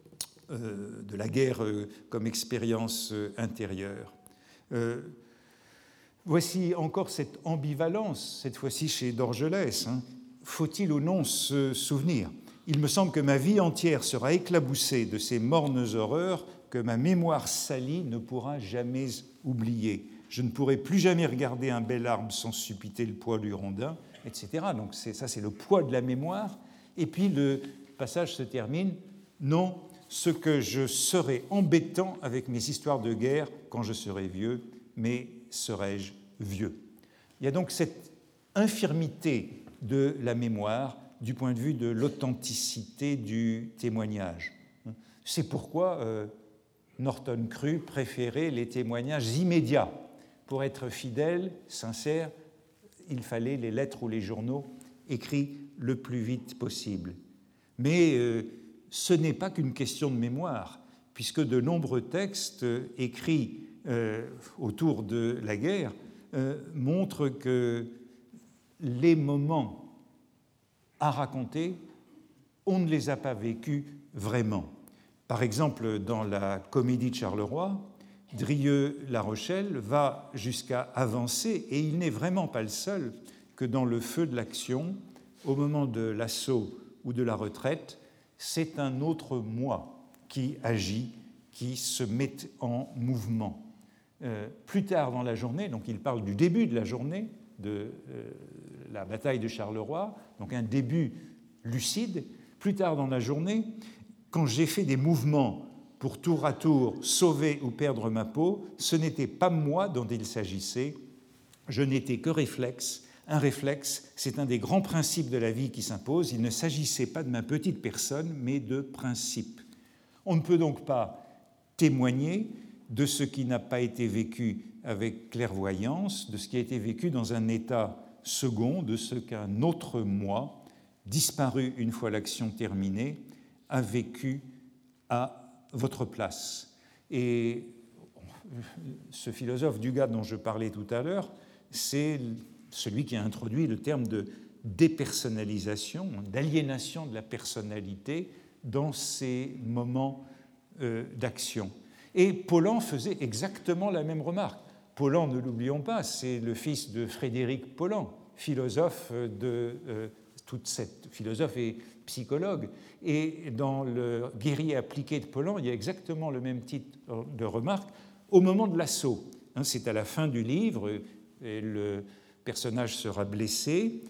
euh, de la guerre comme expérience intérieure. Euh, voici encore cette ambivalence, cette fois-ci chez Dorgelès. Hein. Faut-il ou non se souvenir ? Il me semble que ma vie entière sera éclaboussée de ces mornes horreurs que ma mémoire salie ne pourra jamais oublier. Je ne pourrai plus jamais regarder un bel arbre sans suppiter le poids du rondin, et cetera. Donc c'est, ça, c'est le poids de la mémoire. Et puis le passage se termine « Non, ce que je serai embêtant avec mes histoires de guerre quand je serai vieux, mais serai-je vieux ?» Il y a donc cette infirmité de la mémoire du point de vue de l'authenticité du témoignage. C'est pourquoi euh, Norton crut préférer les témoignages immédiats. Pour être fidèle, sincère, il fallait les lettres ou les journaux écrits le plus vite possible. Mais euh, ce n'est pas qu'une question de mémoire, puisque de nombreux textes euh, écrits euh, autour de la guerre euh, montrent que les moments à raconter, on ne les a pas vécus vraiment. Par exemple, dans la comédie de Charleroi, Drieux-La Rochelle va jusqu'à avancer, et il n'est vraiment pas le seul, que dans le feu de l'action, au moment de l'assaut ou de la retraite, c'est un autre moi qui agit, qui se met en mouvement. Euh, plus tard dans la journée, donc il parle du début de la journée, de euh, la bataille de Charleroi, donc un début lucide. Plus tard dans la journée, quand j'ai fait des mouvements pour tour à tour sauver ou perdre ma peau, ce n'était pas moi dont il s'agissait, je n'étais que réflexe. Un réflexe, c'est un des grands principes de la vie qui s'impose. Il ne s'agissait pas de ma petite personne, mais de principe. On ne peut donc pas témoigner de ce qui n'a pas été vécu avec clairvoyance, de ce qui a été vécu dans un état second, de ce qu'un autre moi, disparu une fois l'action terminée, a vécu à votre place. Et ce philosophe Dugas dont je parlais tout à l'heure, c'est celui qui a introduit le terme de dépersonnalisation, d'aliénation de la personnalité dans ces moments euh, d'action. Et Paulan faisait exactement la même remarque. Paulan, ne l'oublions pas, c'est le fils de Frédéric Paulan, philosophe de euh, toute cette philosophe et psychologue. Et dans le Guerrier appliqué de Paulan, il y a exactement le même type de remarque au moment de l'assaut. Hein, c'est à la fin du livre, et le personnage sera blessé.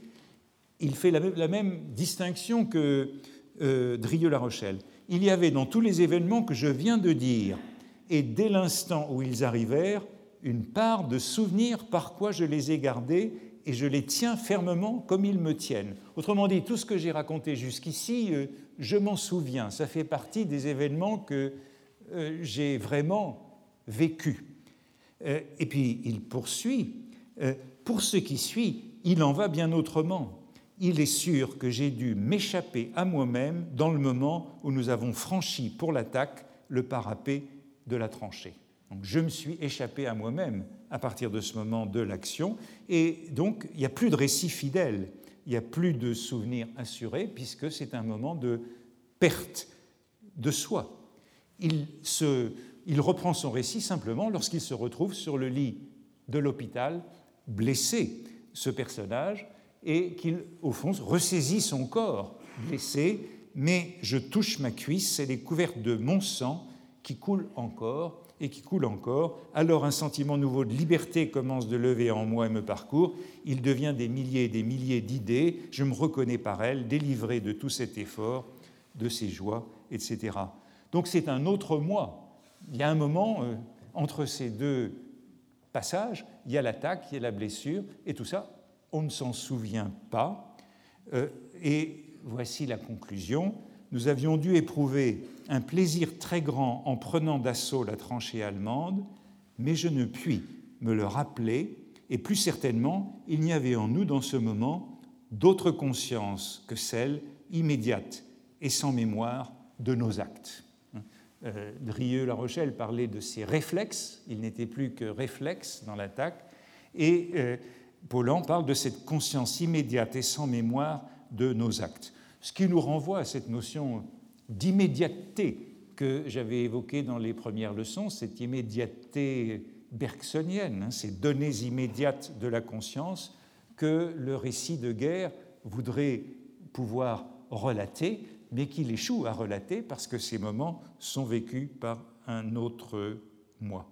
Il fait la même, la même distinction que euh, Drieux-La Rochelle. Il y avait dans tous les événements que je viens de dire, et dès l'instant où ils arrivèrent, une part de souvenirs par quoi je les ai gardés et je les tiens fermement comme ils me tiennent. Autrement dit, tout ce que j'ai raconté jusqu'ici, euh, je m'en souviens. Ça fait partie des événements que euh, j'ai vraiment vécus. Euh, et puis, il poursuit. Euh, pour ce qui suit, il en va bien autrement. Il est sûr que j'ai dû m'échapper à moi-même dans le moment où nous avons franchi pour l'attaque le parapet de la tranchée. Donc, je me suis échappé à moi-même à partir de ce moment de l'action, et donc il n'y a plus de récit fidèle, il n'y a plus de souvenir assuré, puisque c'est un moment de perte de soi. Il, se, il reprend son récit simplement lorsqu'il se retrouve sur le lit de l'hôpital, blessé, ce personnage, et qu'il, au fond, ressaisit son corps blessé, mais je touche ma cuisse, elle est couverte de mon sang qui coule encore, et qui coule encore, alors un sentiment nouveau de liberté commence de lever en moi et me parcourt, il devient des milliers et des milliers d'idées, je me reconnais par elles, délivré de tout cet effort, de ces joies, et cetera. Donc c'est un autre moi. Il y a un moment, euh, entre ces deux passages, il y a l'attaque, il y a la blessure, et tout ça, on ne s'en souvient pas. Euh, et voici la conclusion. Nous avions dû éprouver un plaisir très grand en prenant d'assaut la tranchée allemande, mais je ne puis me le rappeler, et plus certainement, il n'y avait en nous dans ce moment d'autre conscience que celle immédiate et sans mémoire de nos actes. Euh, Drieux-La Rochelle parlait de ses réflexes, il n'était plus que réflexe dans l'attaque, et euh, Paulan parle de cette conscience immédiate et sans mémoire de nos actes. Ce qui nous renvoie à cette notion d'immédiateté que j'avais évoquée dans les premières leçons, cette immédiateté bergsonienne, hein, ces données immédiates de la conscience que le récit de guerre voudrait pouvoir relater, mais qu'il échoue à relater parce que ces moments sont vécus par un autre moi.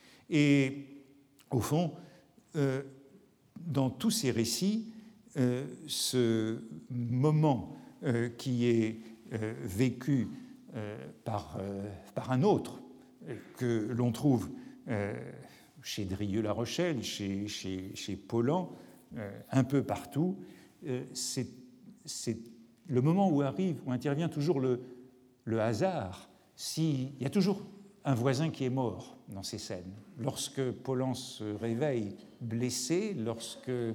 Et au fond, euh, dans tous ces récits, euh, ce moment Euh, qui est euh, vécu euh, par, euh, par un autre, euh, que l'on trouve euh, chez Drieux-La Rochelle, chez, chez, chez Paulan, euh, un peu partout, euh, c'est, c'est le moment où arrive, où intervient toujours le, le hasard. Si, il y a toujours un voisin qui est mort dans ces scènes. Lorsque Paulan se réveille blessé, lorsque... Euh,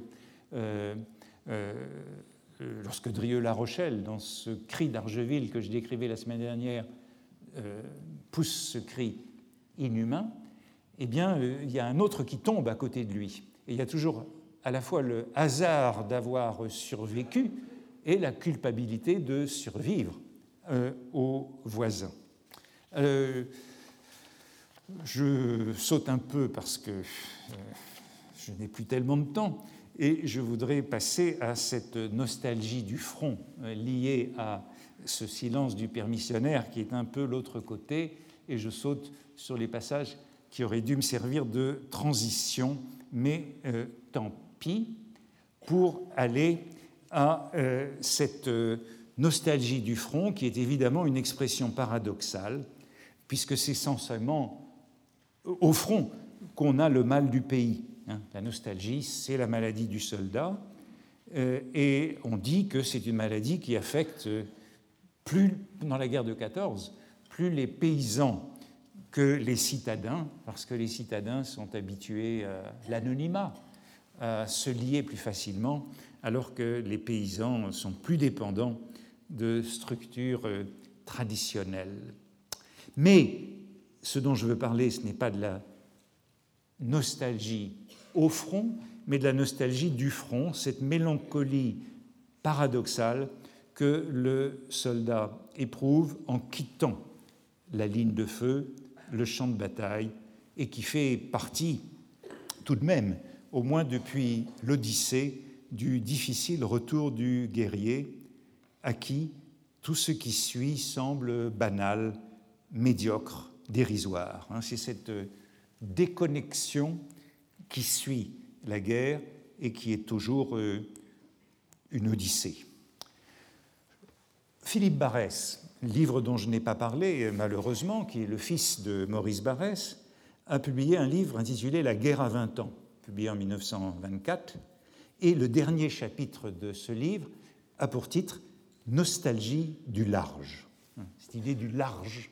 euh, Lorsque Drieux-La Rochelle, dans ce cri d'Argeville que je décrivais la semaine dernière, euh, pousse ce cri inhumain, eh bien, euh, il y a un autre qui tombe à côté de lui. Et il y a toujours à la fois le hasard d'avoir survécu et la culpabilité de survivre euh, aux voisins. Euh, je saute un peu parce que euh, je n'ai plus tellement de temps et je voudrais passer à cette nostalgie du front euh, liée à ce silence du permissionnaire qui est un peu l'autre côté, et je saute sur les passages qui auraient dû me servir de transition, mais euh, tant pis, pour aller à euh, cette euh, nostalgie du front qui est évidemment une expression paradoxale, puisque c'est essentiellement au front qu'on a le mal du pays. Hein. La nostalgie, c'est la maladie du soldat, euh, et on dit que c'est une maladie qui affecte euh, plus, dans la guerre de quatorze, plus les paysans que les citadins, parce que les citadins sont habitués à l'anonymat, à se lier plus facilement, alors que les paysans sont plus dépendants de structures traditionnelles. Mais ce dont je veux parler, ce n'est pas de la nostalgie au front, mais de la nostalgie du front, cette mélancolie paradoxale que le soldat éprouve en quittant la ligne de feu, le champ de bataille, et qui fait partie, tout de même, au moins depuis l'Odyssée, du difficile retour du guerrier, à qui tout ce qui suit semble banal, médiocre, dérisoire. C'est cette déconnexion qui suit la guerre et qui est toujours une odyssée. Philippe Barrès, livre dont je n'ai pas parlé, malheureusement, qui est le fils de Maurice Barrès, a publié un livre intitulé « La guerre à vingt ans », publié en mille neuf cent vingt-quatre, et le dernier chapitre de ce livre a pour titre « Nostalgie du large ». Cette idée du large,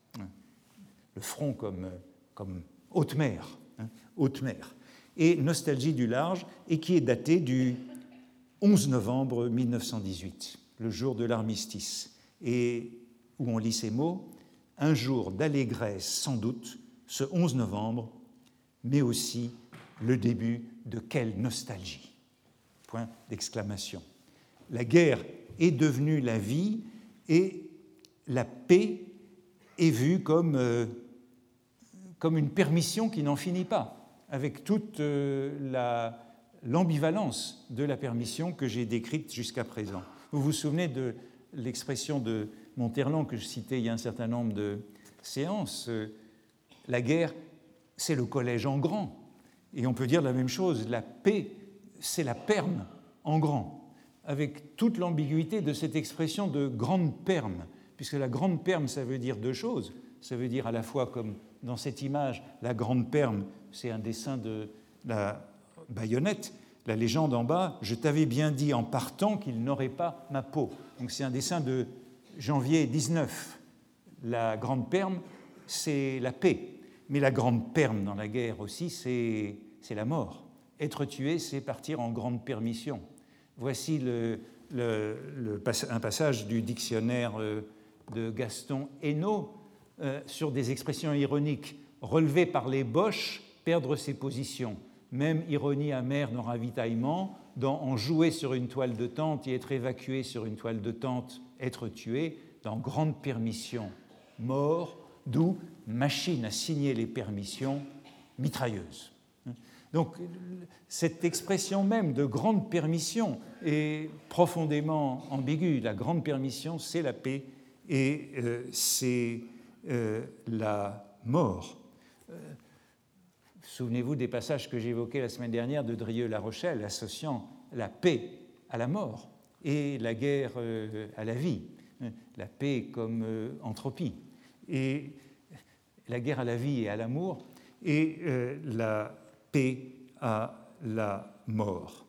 le front comme, comme haute mer, hein, haute mer, et Nostalgie du large, et qui est daté du onze novembre mille neuf cent dix-huit, le jour de l'armistice, et où on lit ces mots, « Un jour d'allégresse sans doute, ce onze novembre, mais aussi le début de quelle nostalgie !» Point d'exclamation. La guerre est devenue la vie et la paix est vue comme, euh, comme une permission qui n'en finit pas, avec toute euh, la, l'ambivalence de la permission que j'ai décrite jusqu'à présent. Vous vous souvenez de l'expression de Monterland que je citais il y a un certain nombre de séances. La guerre, c'est le collège en grand. Et on peut dire la même chose. La paix, c'est la perme en grand, avec toute l'ambiguïté de cette expression de grande perme, puisque la grande perme, ça veut dire deux choses. Ça veut dire à la fois, comme dans cette image, la grande perme, c'est un dessin de la baïonnette, la légende en bas, « Je t'avais bien dit en partant qu'il n'aurait pas ma peau ». Donc c'est un dessin de janvier dix-neuf. La grande perme, c'est la paix. Mais la grande perme dans la guerre aussi, c'est, c'est la mort. Être tué, c'est partir en grande permission. Voici le, le, le, un passage du dictionnaire de Gaston Hainaut euh, sur des expressions ironiques. « Relevé par les Boches, perdre ses positions. Même ironie amère dans ravitaillement, dans en jouer sur une toile de tente et être évacué sur une toile de tente, être tué, dans grande permission, mort, d'où machine à signer les permissions, mitrailleuse. » Donc, cette expression même de grande permission est profondément ambiguë. La grande permission, c'est la paix et euh, c'est euh, la mort. Euh, Souvenez-vous des passages que j'évoquais la semaine dernière de Drieux-La Rochelle, associant la paix à la mort et la guerre euh, à la vie, la paix comme euh, entropie, et la guerre à la vie et à l'amour, et euh, la paix à la mort.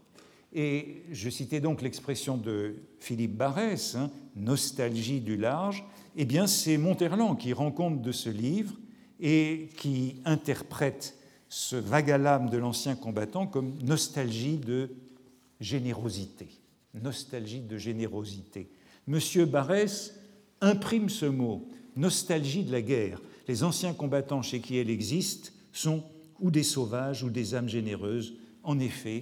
Et je citais donc l'expression de Philippe Barrès, hein, « nostalgie du large », eh bien c'est Monterland qui rend compte de ce livre et qui interprète ce vague à l'âme de l'ancien combattant comme nostalgie de générosité. Nostalgie de générosité. Monsieur Barrès imprime ce mot, nostalgie de la guerre. Les anciens combattants chez qui elle existe sont ou des sauvages ou des âmes généreuses. En effet,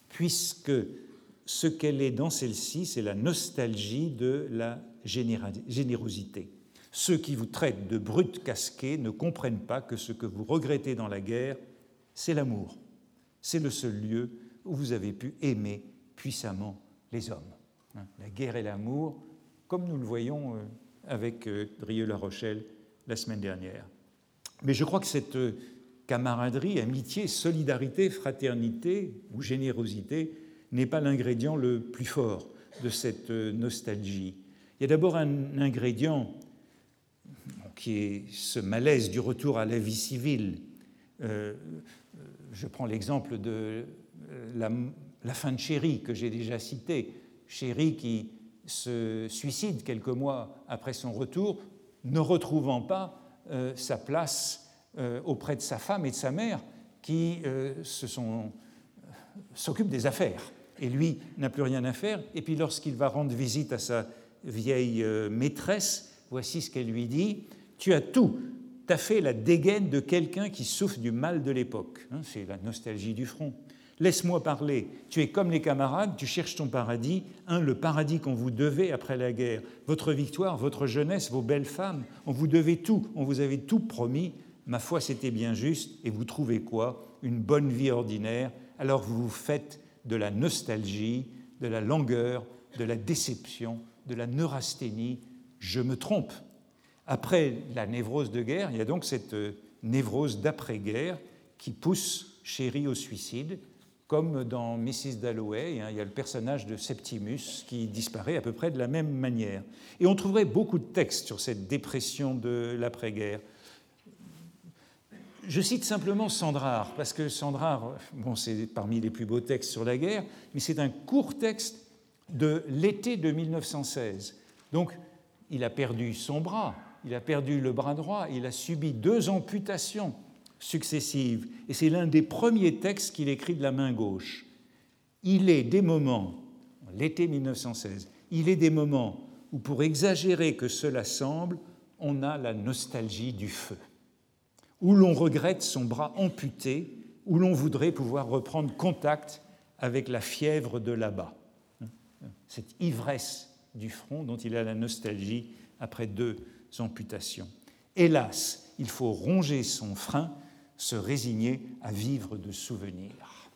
puisque ce qu'elle est dans celle-ci, c'est la nostalgie de la générosité. Ceux qui vous traitent de brutes casquées ne comprennent pas que ce que vous regrettez dans la guerre, c'est l'amour. C'est le seul lieu où vous avez pu aimer puissamment les hommes. La guerre et l'amour, comme nous le voyons avec Drieux-La Rochelle la semaine dernière. Mais je crois que cette camaraderie, amitié, solidarité, fraternité ou générosité n'est pas l'ingrédient le plus fort de cette nostalgie. Il y a d'abord un ingrédient qui est ce malaise du retour à la vie civile. Euh, je prends l'exemple de la, la fin de Chéri, que j'ai déjà cité. Chéri qui se suicide quelques mois après son retour, ne retrouvant pas euh, sa place euh, auprès de sa femme et de sa mère, qui euh, se sont, euh, s'occupent des affaires. Et lui n'a plus rien à faire. Et puis lorsqu'il va rendre visite à sa vieille euh, maîtresse, voici ce qu'elle lui dit. « Tu as tout, tu as fait la dégaine de quelqu'un qui souffre du mal de l'époque. Hein, » c'est la nostalgie du front. « Laisse-moi parler, tu es comme les camarades, tu cherches ton paradis, hein, le paradis qu'on vous devait après la guerre. Votre victoire, votre jeunesse, vos belles femmes, on vous devait tout, on vous avait tout promis. Ma foi, c'était bien juste, et vous trouvez quoi? Une bonne vie ordinaire. Alors vous vous faites de la nostalgie, de la langueur, de la déception, de la neurasthénie. Je me trompe. » Après la névrose de guerre, il y a donc cette névrose d'après-guerre qui pousse Chéri au suicide, comme dans missus Dalloway, hein, il y a le personnage de Septimus qui disparaît à peu près de la même manière. Et on trouverait beaucoup de textes sur cette dépression de l'après-guerre. Je cite simplement Sandrard, parce que Sandrard, bon, c'est parmi les plus beaux textes sur la guerre, mais c'est un court texte de l'été de mille neuf cent seize. Donc, il a perdu son bras, il a perdu le bras droit, il a subi deux amputations successives, et c'est l'un des premiers textes qu'il écrit de la main gauche. Il est des moments, l'été mille neuf cent seize, il est des moments où, pour exagérer que cela semble, on a la nostalgie du feu, où l'on regrette son bras amputé, où l'on voudrait pouvoir reprendre contact avec la fièvre de là-bas. Cette ivresse du front dont il a la nostalgie après deux amputations. Hélas, il faut ronger son frein, se résigner à vivre de souvenirs.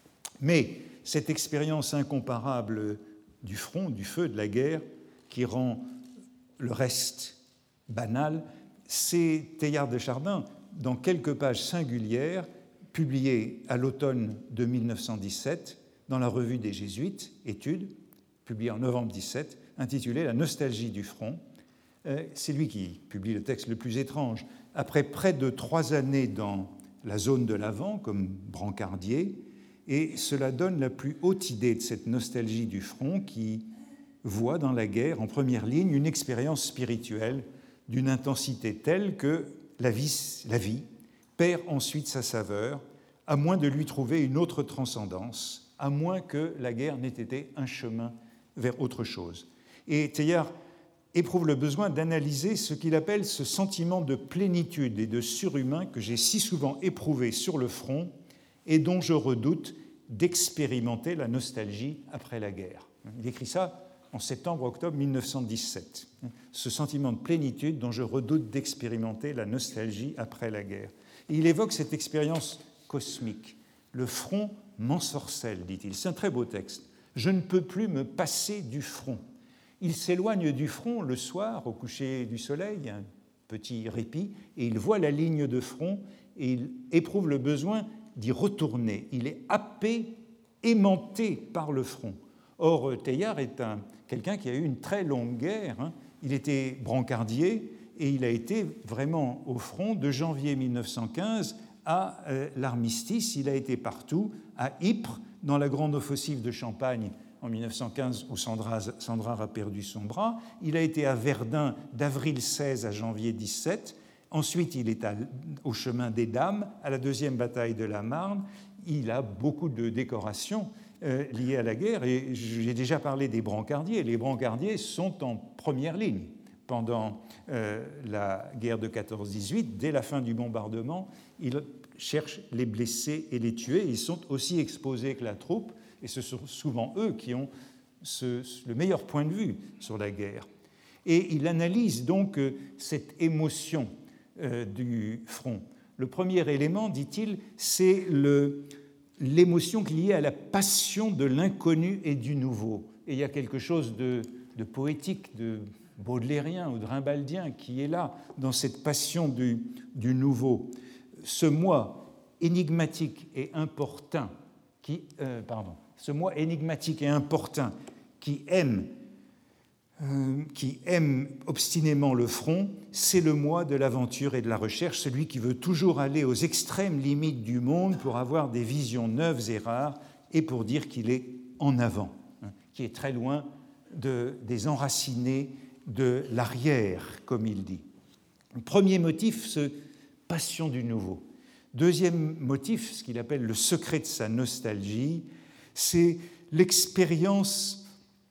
Mais cette expérience incomparable du front, du feu, de la guerre, qui rend le reste banal, c'est Teilhard de Chardin, dans quelques pages singulières, publiées à l'automne de mille neuf cent dix-sept dans la revue des Jésuites, Études, publiée en novembre dix-sept, intitulée « La nostalgie du front ». C'est lui qui publie le texte le plus étrange. Après près de trois années dans la zone de l'Avent, comme brancardier, et cela donne la plus haute idée de cette nostalgie du front qui voit dans la guerre, en première ligne, une expérience spirituelle d'une intensité telle que la vie, la vie perd ensuite sa saveur, à moins de lui trouver une autre transcendance, à moins que la guerre n'ait été un chemin vers autre chose. Et Teilhard éprouve le besoin d'analyser ce qu'il appelle ce sentiment de plénitude et de surhumain que j'ai si souvent éprouvé sur le front et dont je redoute d'expérimenter la nostalgie après la guerre. Il écrit ça en septembre-octobre mille neuf cent dix-sept. Ce sentiment de plénitude dont je redoute d'expérimenter la nostalgie après la guerre. Et il évoque cette expérience cosmique. Le front m'ensorcelle, dit-il. C'est un très beau texte. Je ne peux plus me passer du front. Il s'éloigne du front le soir, au coucher du soleil, un petit répit, et il voit la ligne de front et il éprouve le besoin d'y retourner. Il est happé, aimanté par le front. Or, Teilhard est un, quelqu'un qui a eu une très longue guerre. Hein. Il était brancardier et il a été vraiment au front de janvier mille neuf cent quinze à euh, l'armistice. Il a été partout, à Ypres, dans la grande offensive de Champagne, en mille neuf cent quinze, où Sandrard a perdu son bras. Il a été à Verdun d'avril seize à janvier dix-sept. Ensuite, il est à, au chemin des Dames, à la deuxième bataille de la Marne. Il a beaucoup de décorations euh, liées à la guerre. Et j'ai déjà parlé des brancardiers. Les brancardiers sont en première ligne pendant euh, la guerre de quatorze dix-huit. Dès la fin du bombardement, ils cherchent les blessés et les tués. Ils sont aussi exposés que la troupe. Et ce sont souvent eux qui ont ce, le meilleur point de vue sur la guerre. Et il analyse donc cette émotion euh, du front. Le premier élément, dit-il, c'est le, l'émotion liée à la passion de l'inconnu et du nouveau. Et il y a quelque chose de, de poétique, de baudelairien ou de rimbaldien qui est là, dans cette passion du, du nouveau. Ce moi énigmatique et importun, qui, euh, pardon, ce moi énigmatique et importun qui aime, euh, qui aime obstinément le front, c'est le moi de l'aventure et de la recherche, celui qui veut toujours aller aux extrêmes limites du monde pour avoir des visions neuves et rares et pour dire qu'il est en avant, hein, qui est très loin de, des enracinés de l'arrière, comme il dit. Le premier motif, ce passion du nouveau. Deuxième motif, ce qu'il appelle le secret de sa nostalgie, c'est l'expérience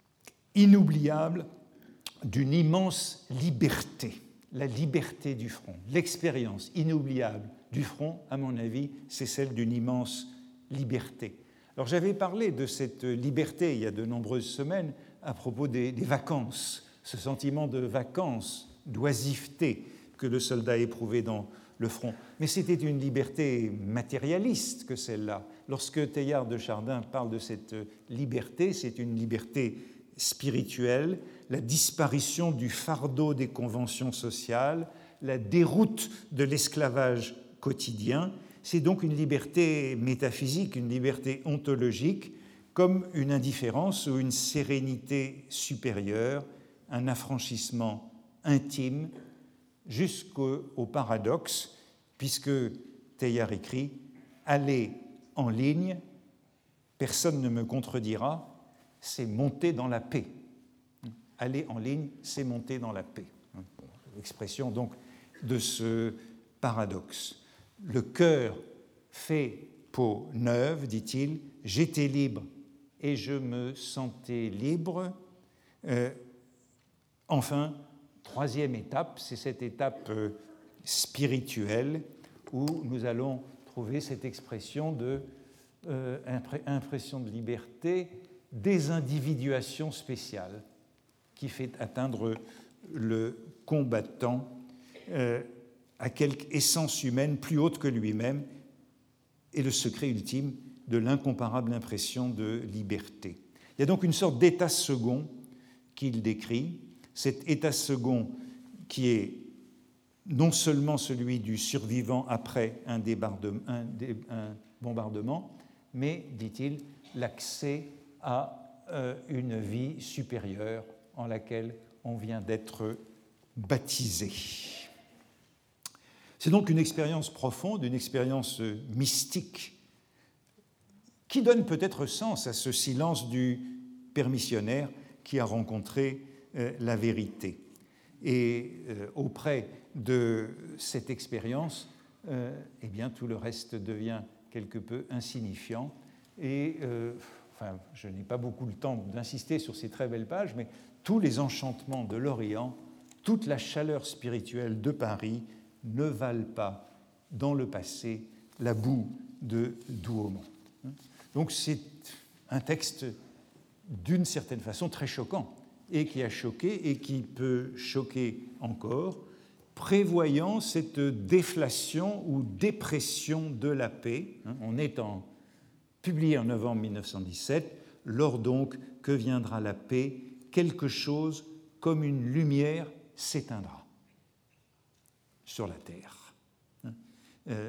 inoubliable d'une immense liberté, la liberté du front. L'expérience inoubliable du front, à mon avis, c'est celle d'une immense liberté. Alors j'avais parlé de cette liberté il y a de nombreuses semaines à propos des, des vacances, ce sentiment de vacances, d'oisiveté que le soldat éprouvait dans le front. Mais c'était une liberté matérialiste que celle-là. Lorsque Teilhard de Chardin parle de cette liberté, c'est une liberté spirituelle, la disparition du fardeau des conventions sociales, la déroute de l'esclavage quotidien. C'est donc une liberté métaphysique, une liberté ontologique, comme une indifférence ou une sérénité supérieure, un affranchissement intime, jusqu'au au paradoxe, puisque Teilhard écrit « Aller en ligne, personne ne me contredira, c'est monter dans la paix. » Aller en ligne, c'est monter dans la paix. Expression donc de ce paradoxe. Le cœur fait peau neuve, dit-il, j'étais libre et je me sentais libre. Euh, enfin, troisième étape, c'est cette étape euh, spirituelle où nous allons trouver cette expression de euh, impression de liberté, désindividuation spéciale qui fait atteindre le combattant euh, à quelque essence humaine plus haute que lui-même et le secret ultime de l'incomparable impression de liberté. Il y a donc une sorte d'état second qu'il décrit, cet état second qui est non seulement celui du survivant après un, un, un bombardement, mais, dit-il, l'accès à euh, une vie supérieure en laquelle on vient d'être baptisé. C'est donc une expérience profonde, une expérience mystique qui donne peut-être sens à ce silence du permissionnaire qui a rencontré euh, la vérité. Et euh, auprès de cette expérience, euh, eh bien, tout le reste devient quelque peu insignifiant. Et euh, enfin, je n'ai pas beaucoup le temps d'insister sur ces très belles pages, mais tous les enchantements de l'Orient, toute la chaleur spirituelle de Paris ne valent pas, dans le passé, la boue de Douaumont. Donc c'est un texte, d'une certaine façon, très choquant, et qui a choqué et qui peut choquer encore, prévoyant cette déflation ou dépression de la paix. On est en, publié en novembre mille neuf cent dix-sept, lors donc que viendra la paix, quelque chose comme une lumière s'éteindra sur la terre. Euh,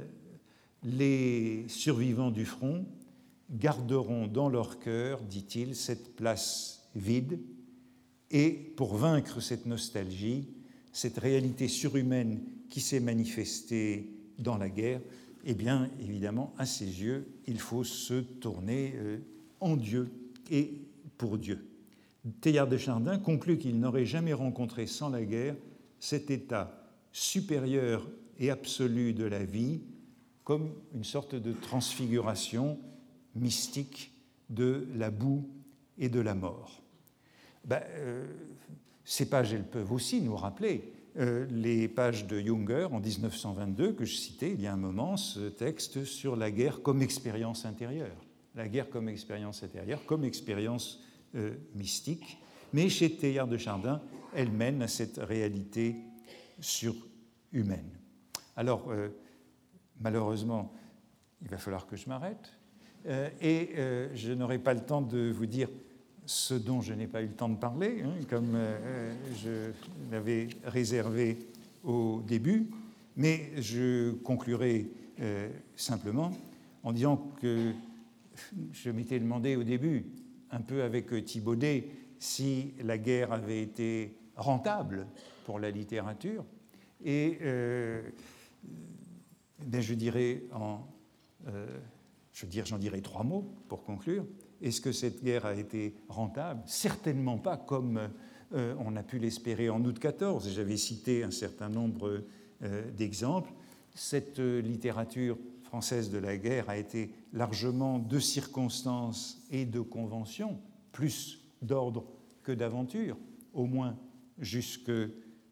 les survivants du front garderont dans leur cœur, dit-il, cette place vide, et pour vaincre cette nostalgie, cette réalité surhumaine qui s'est manifestée dans la guerre, eh bien, évidemment, à ses yeux, il faut se tourner euh, en Dieu et pour Dieu. Teilhard de Chardin conclut qu'il n'aurait jamais rencontré sans la guerre cet état supérieur et absolu de la vie comme une sorte de transfiguration mystique de la boue et de la mort. Ben, euh, ces pages, elles peuvent aussi nous rappeler euh, les pages de Junger en mille neuf cent vingt-deux que je citais il y a un moment, ce texte sur la guerre comme expérience intérieure. la guerre comme expérience intérieure, comme expérience euh, mystique. Mais chez Teilhard de Chardin, elle mène à cette réalité surhumaine. Alors, euh, malheureusement, il va falloir que je m'arrête. Euh, et euh, je n'aurai pas le temps de vous dire ce dont je n'ai pas eu le temps de parler, hein, comme euh, je l'avais réservé au début. Mais je conclurai euh, simplement en disant que je m'étais demandé au début, un peu avec Thibaudet, si la guerre avait été rentable pour la littérature. Et euh, ben je dirais, en, euh, je dire, j'en dirais trois mots pour conclure. Est-ce que cette guerre a été rentable? Certainement pas, comme euh, on a pu l'espérer en août quatorze. J'avais cité un certain nombre euh, d'exemples. Cette euh, littérature française de la guerre a été largement de circonstances et de conventions, plus d'ordre que d'aventure, au moins jusqu'aux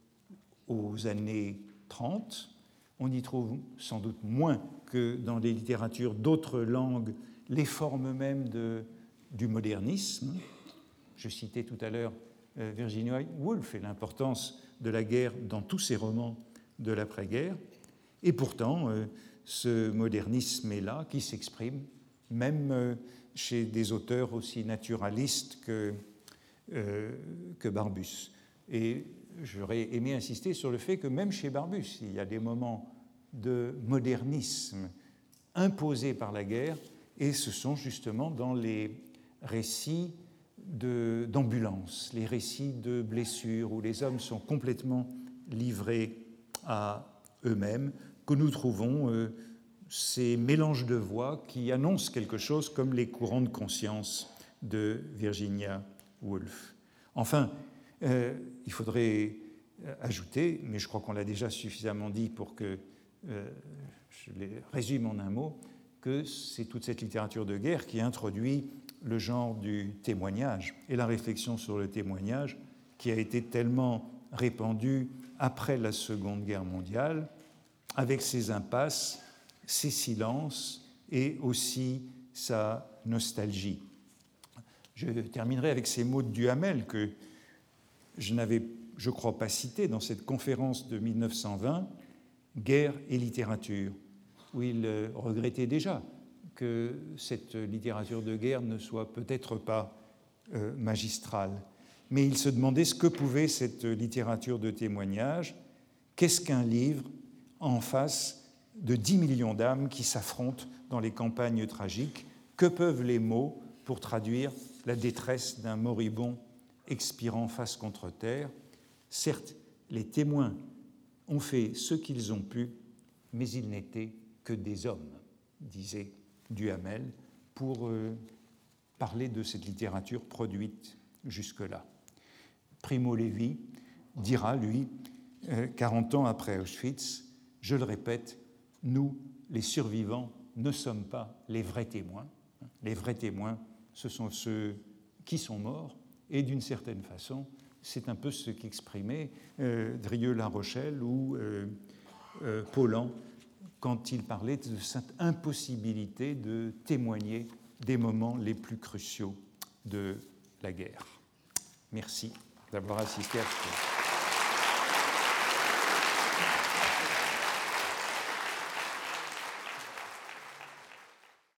années trente. On y trouve sans doute moins que dans les littératures d'autres langues les formes mêmes de, du modernisme. Je citais tout à l'heure euh, Virginia Woolf et l'importance de la guerre dans tous ses romans de l'après-guerre. Et pourtant, euh, ce modernisme est là, qui s'exprime même euh, chez des auteurs aussi naturalistes que, euh, que Barbus. Et j'aurais aimé insister sur le fait que même chez Barbus, il y a des moments de modernisme imposés par la guerre, et ce sont justement dans les récits de, d'ambulance, les récits de blessures, où les hommes sont complètement livrés à eux-mêmes, que nous trouvons euh, ces mélanges de voix qui annoncent quelque chose comme les courants de conscience de Virginia Woolf. Enfin, euh, il faudrait ajouter, mais je crois qu'on l'a déjà suffisamment dit pour que euh, je les résume en un mot, que c'est toute cette littérature de guerre qui introduit le genre du témoignage et la réflexion sur le témoignage qui a été tellement répandue après la Seconde Guerre mondiale, avec ses impasses, ses silences et aussi sa nostalgie. Je terminerai avec ces mots de Duhamel que je n'avais, je crois, pas cités dans cette conférence de mille neuf cent vingt, Guerre et littérature, où il regrettait déjà que cette littérature de guerre ne soit peut-être pas euh, magistrale. Mais il se demandait ce que pouvait cette littérature de témoignage. Qu'est-ce qu'un livre en face de dix millions d'âmes qui s'affrontent dans les campagnes tragiques? Que peuvent les mots pour traduire la détresse d'un moribond expirant face contre terre? Certes, les témoins ont fait ce qu'ils ont pu, mais ils n'étaient que des hommes, disait Duhamel, pour euh, parler de cette littérature produite jusque-là. Primo Levi dira, lui, euh, quarante ans après Auschwitz, je le répète, nous, les survivants, ne sommes pas les vrais témoins. Les vrais témoins, ce sont ceux qui sont morts, et d'une certaine façon, c'est un peu ce qu'exprimait euh, Drieux-La Rochelle ou euh, euh, Paulan quand il parlait de cette impossibilité de témoigner des moments les plus cruciaux de la guerre. Merci d'avoir assisté à ce cours.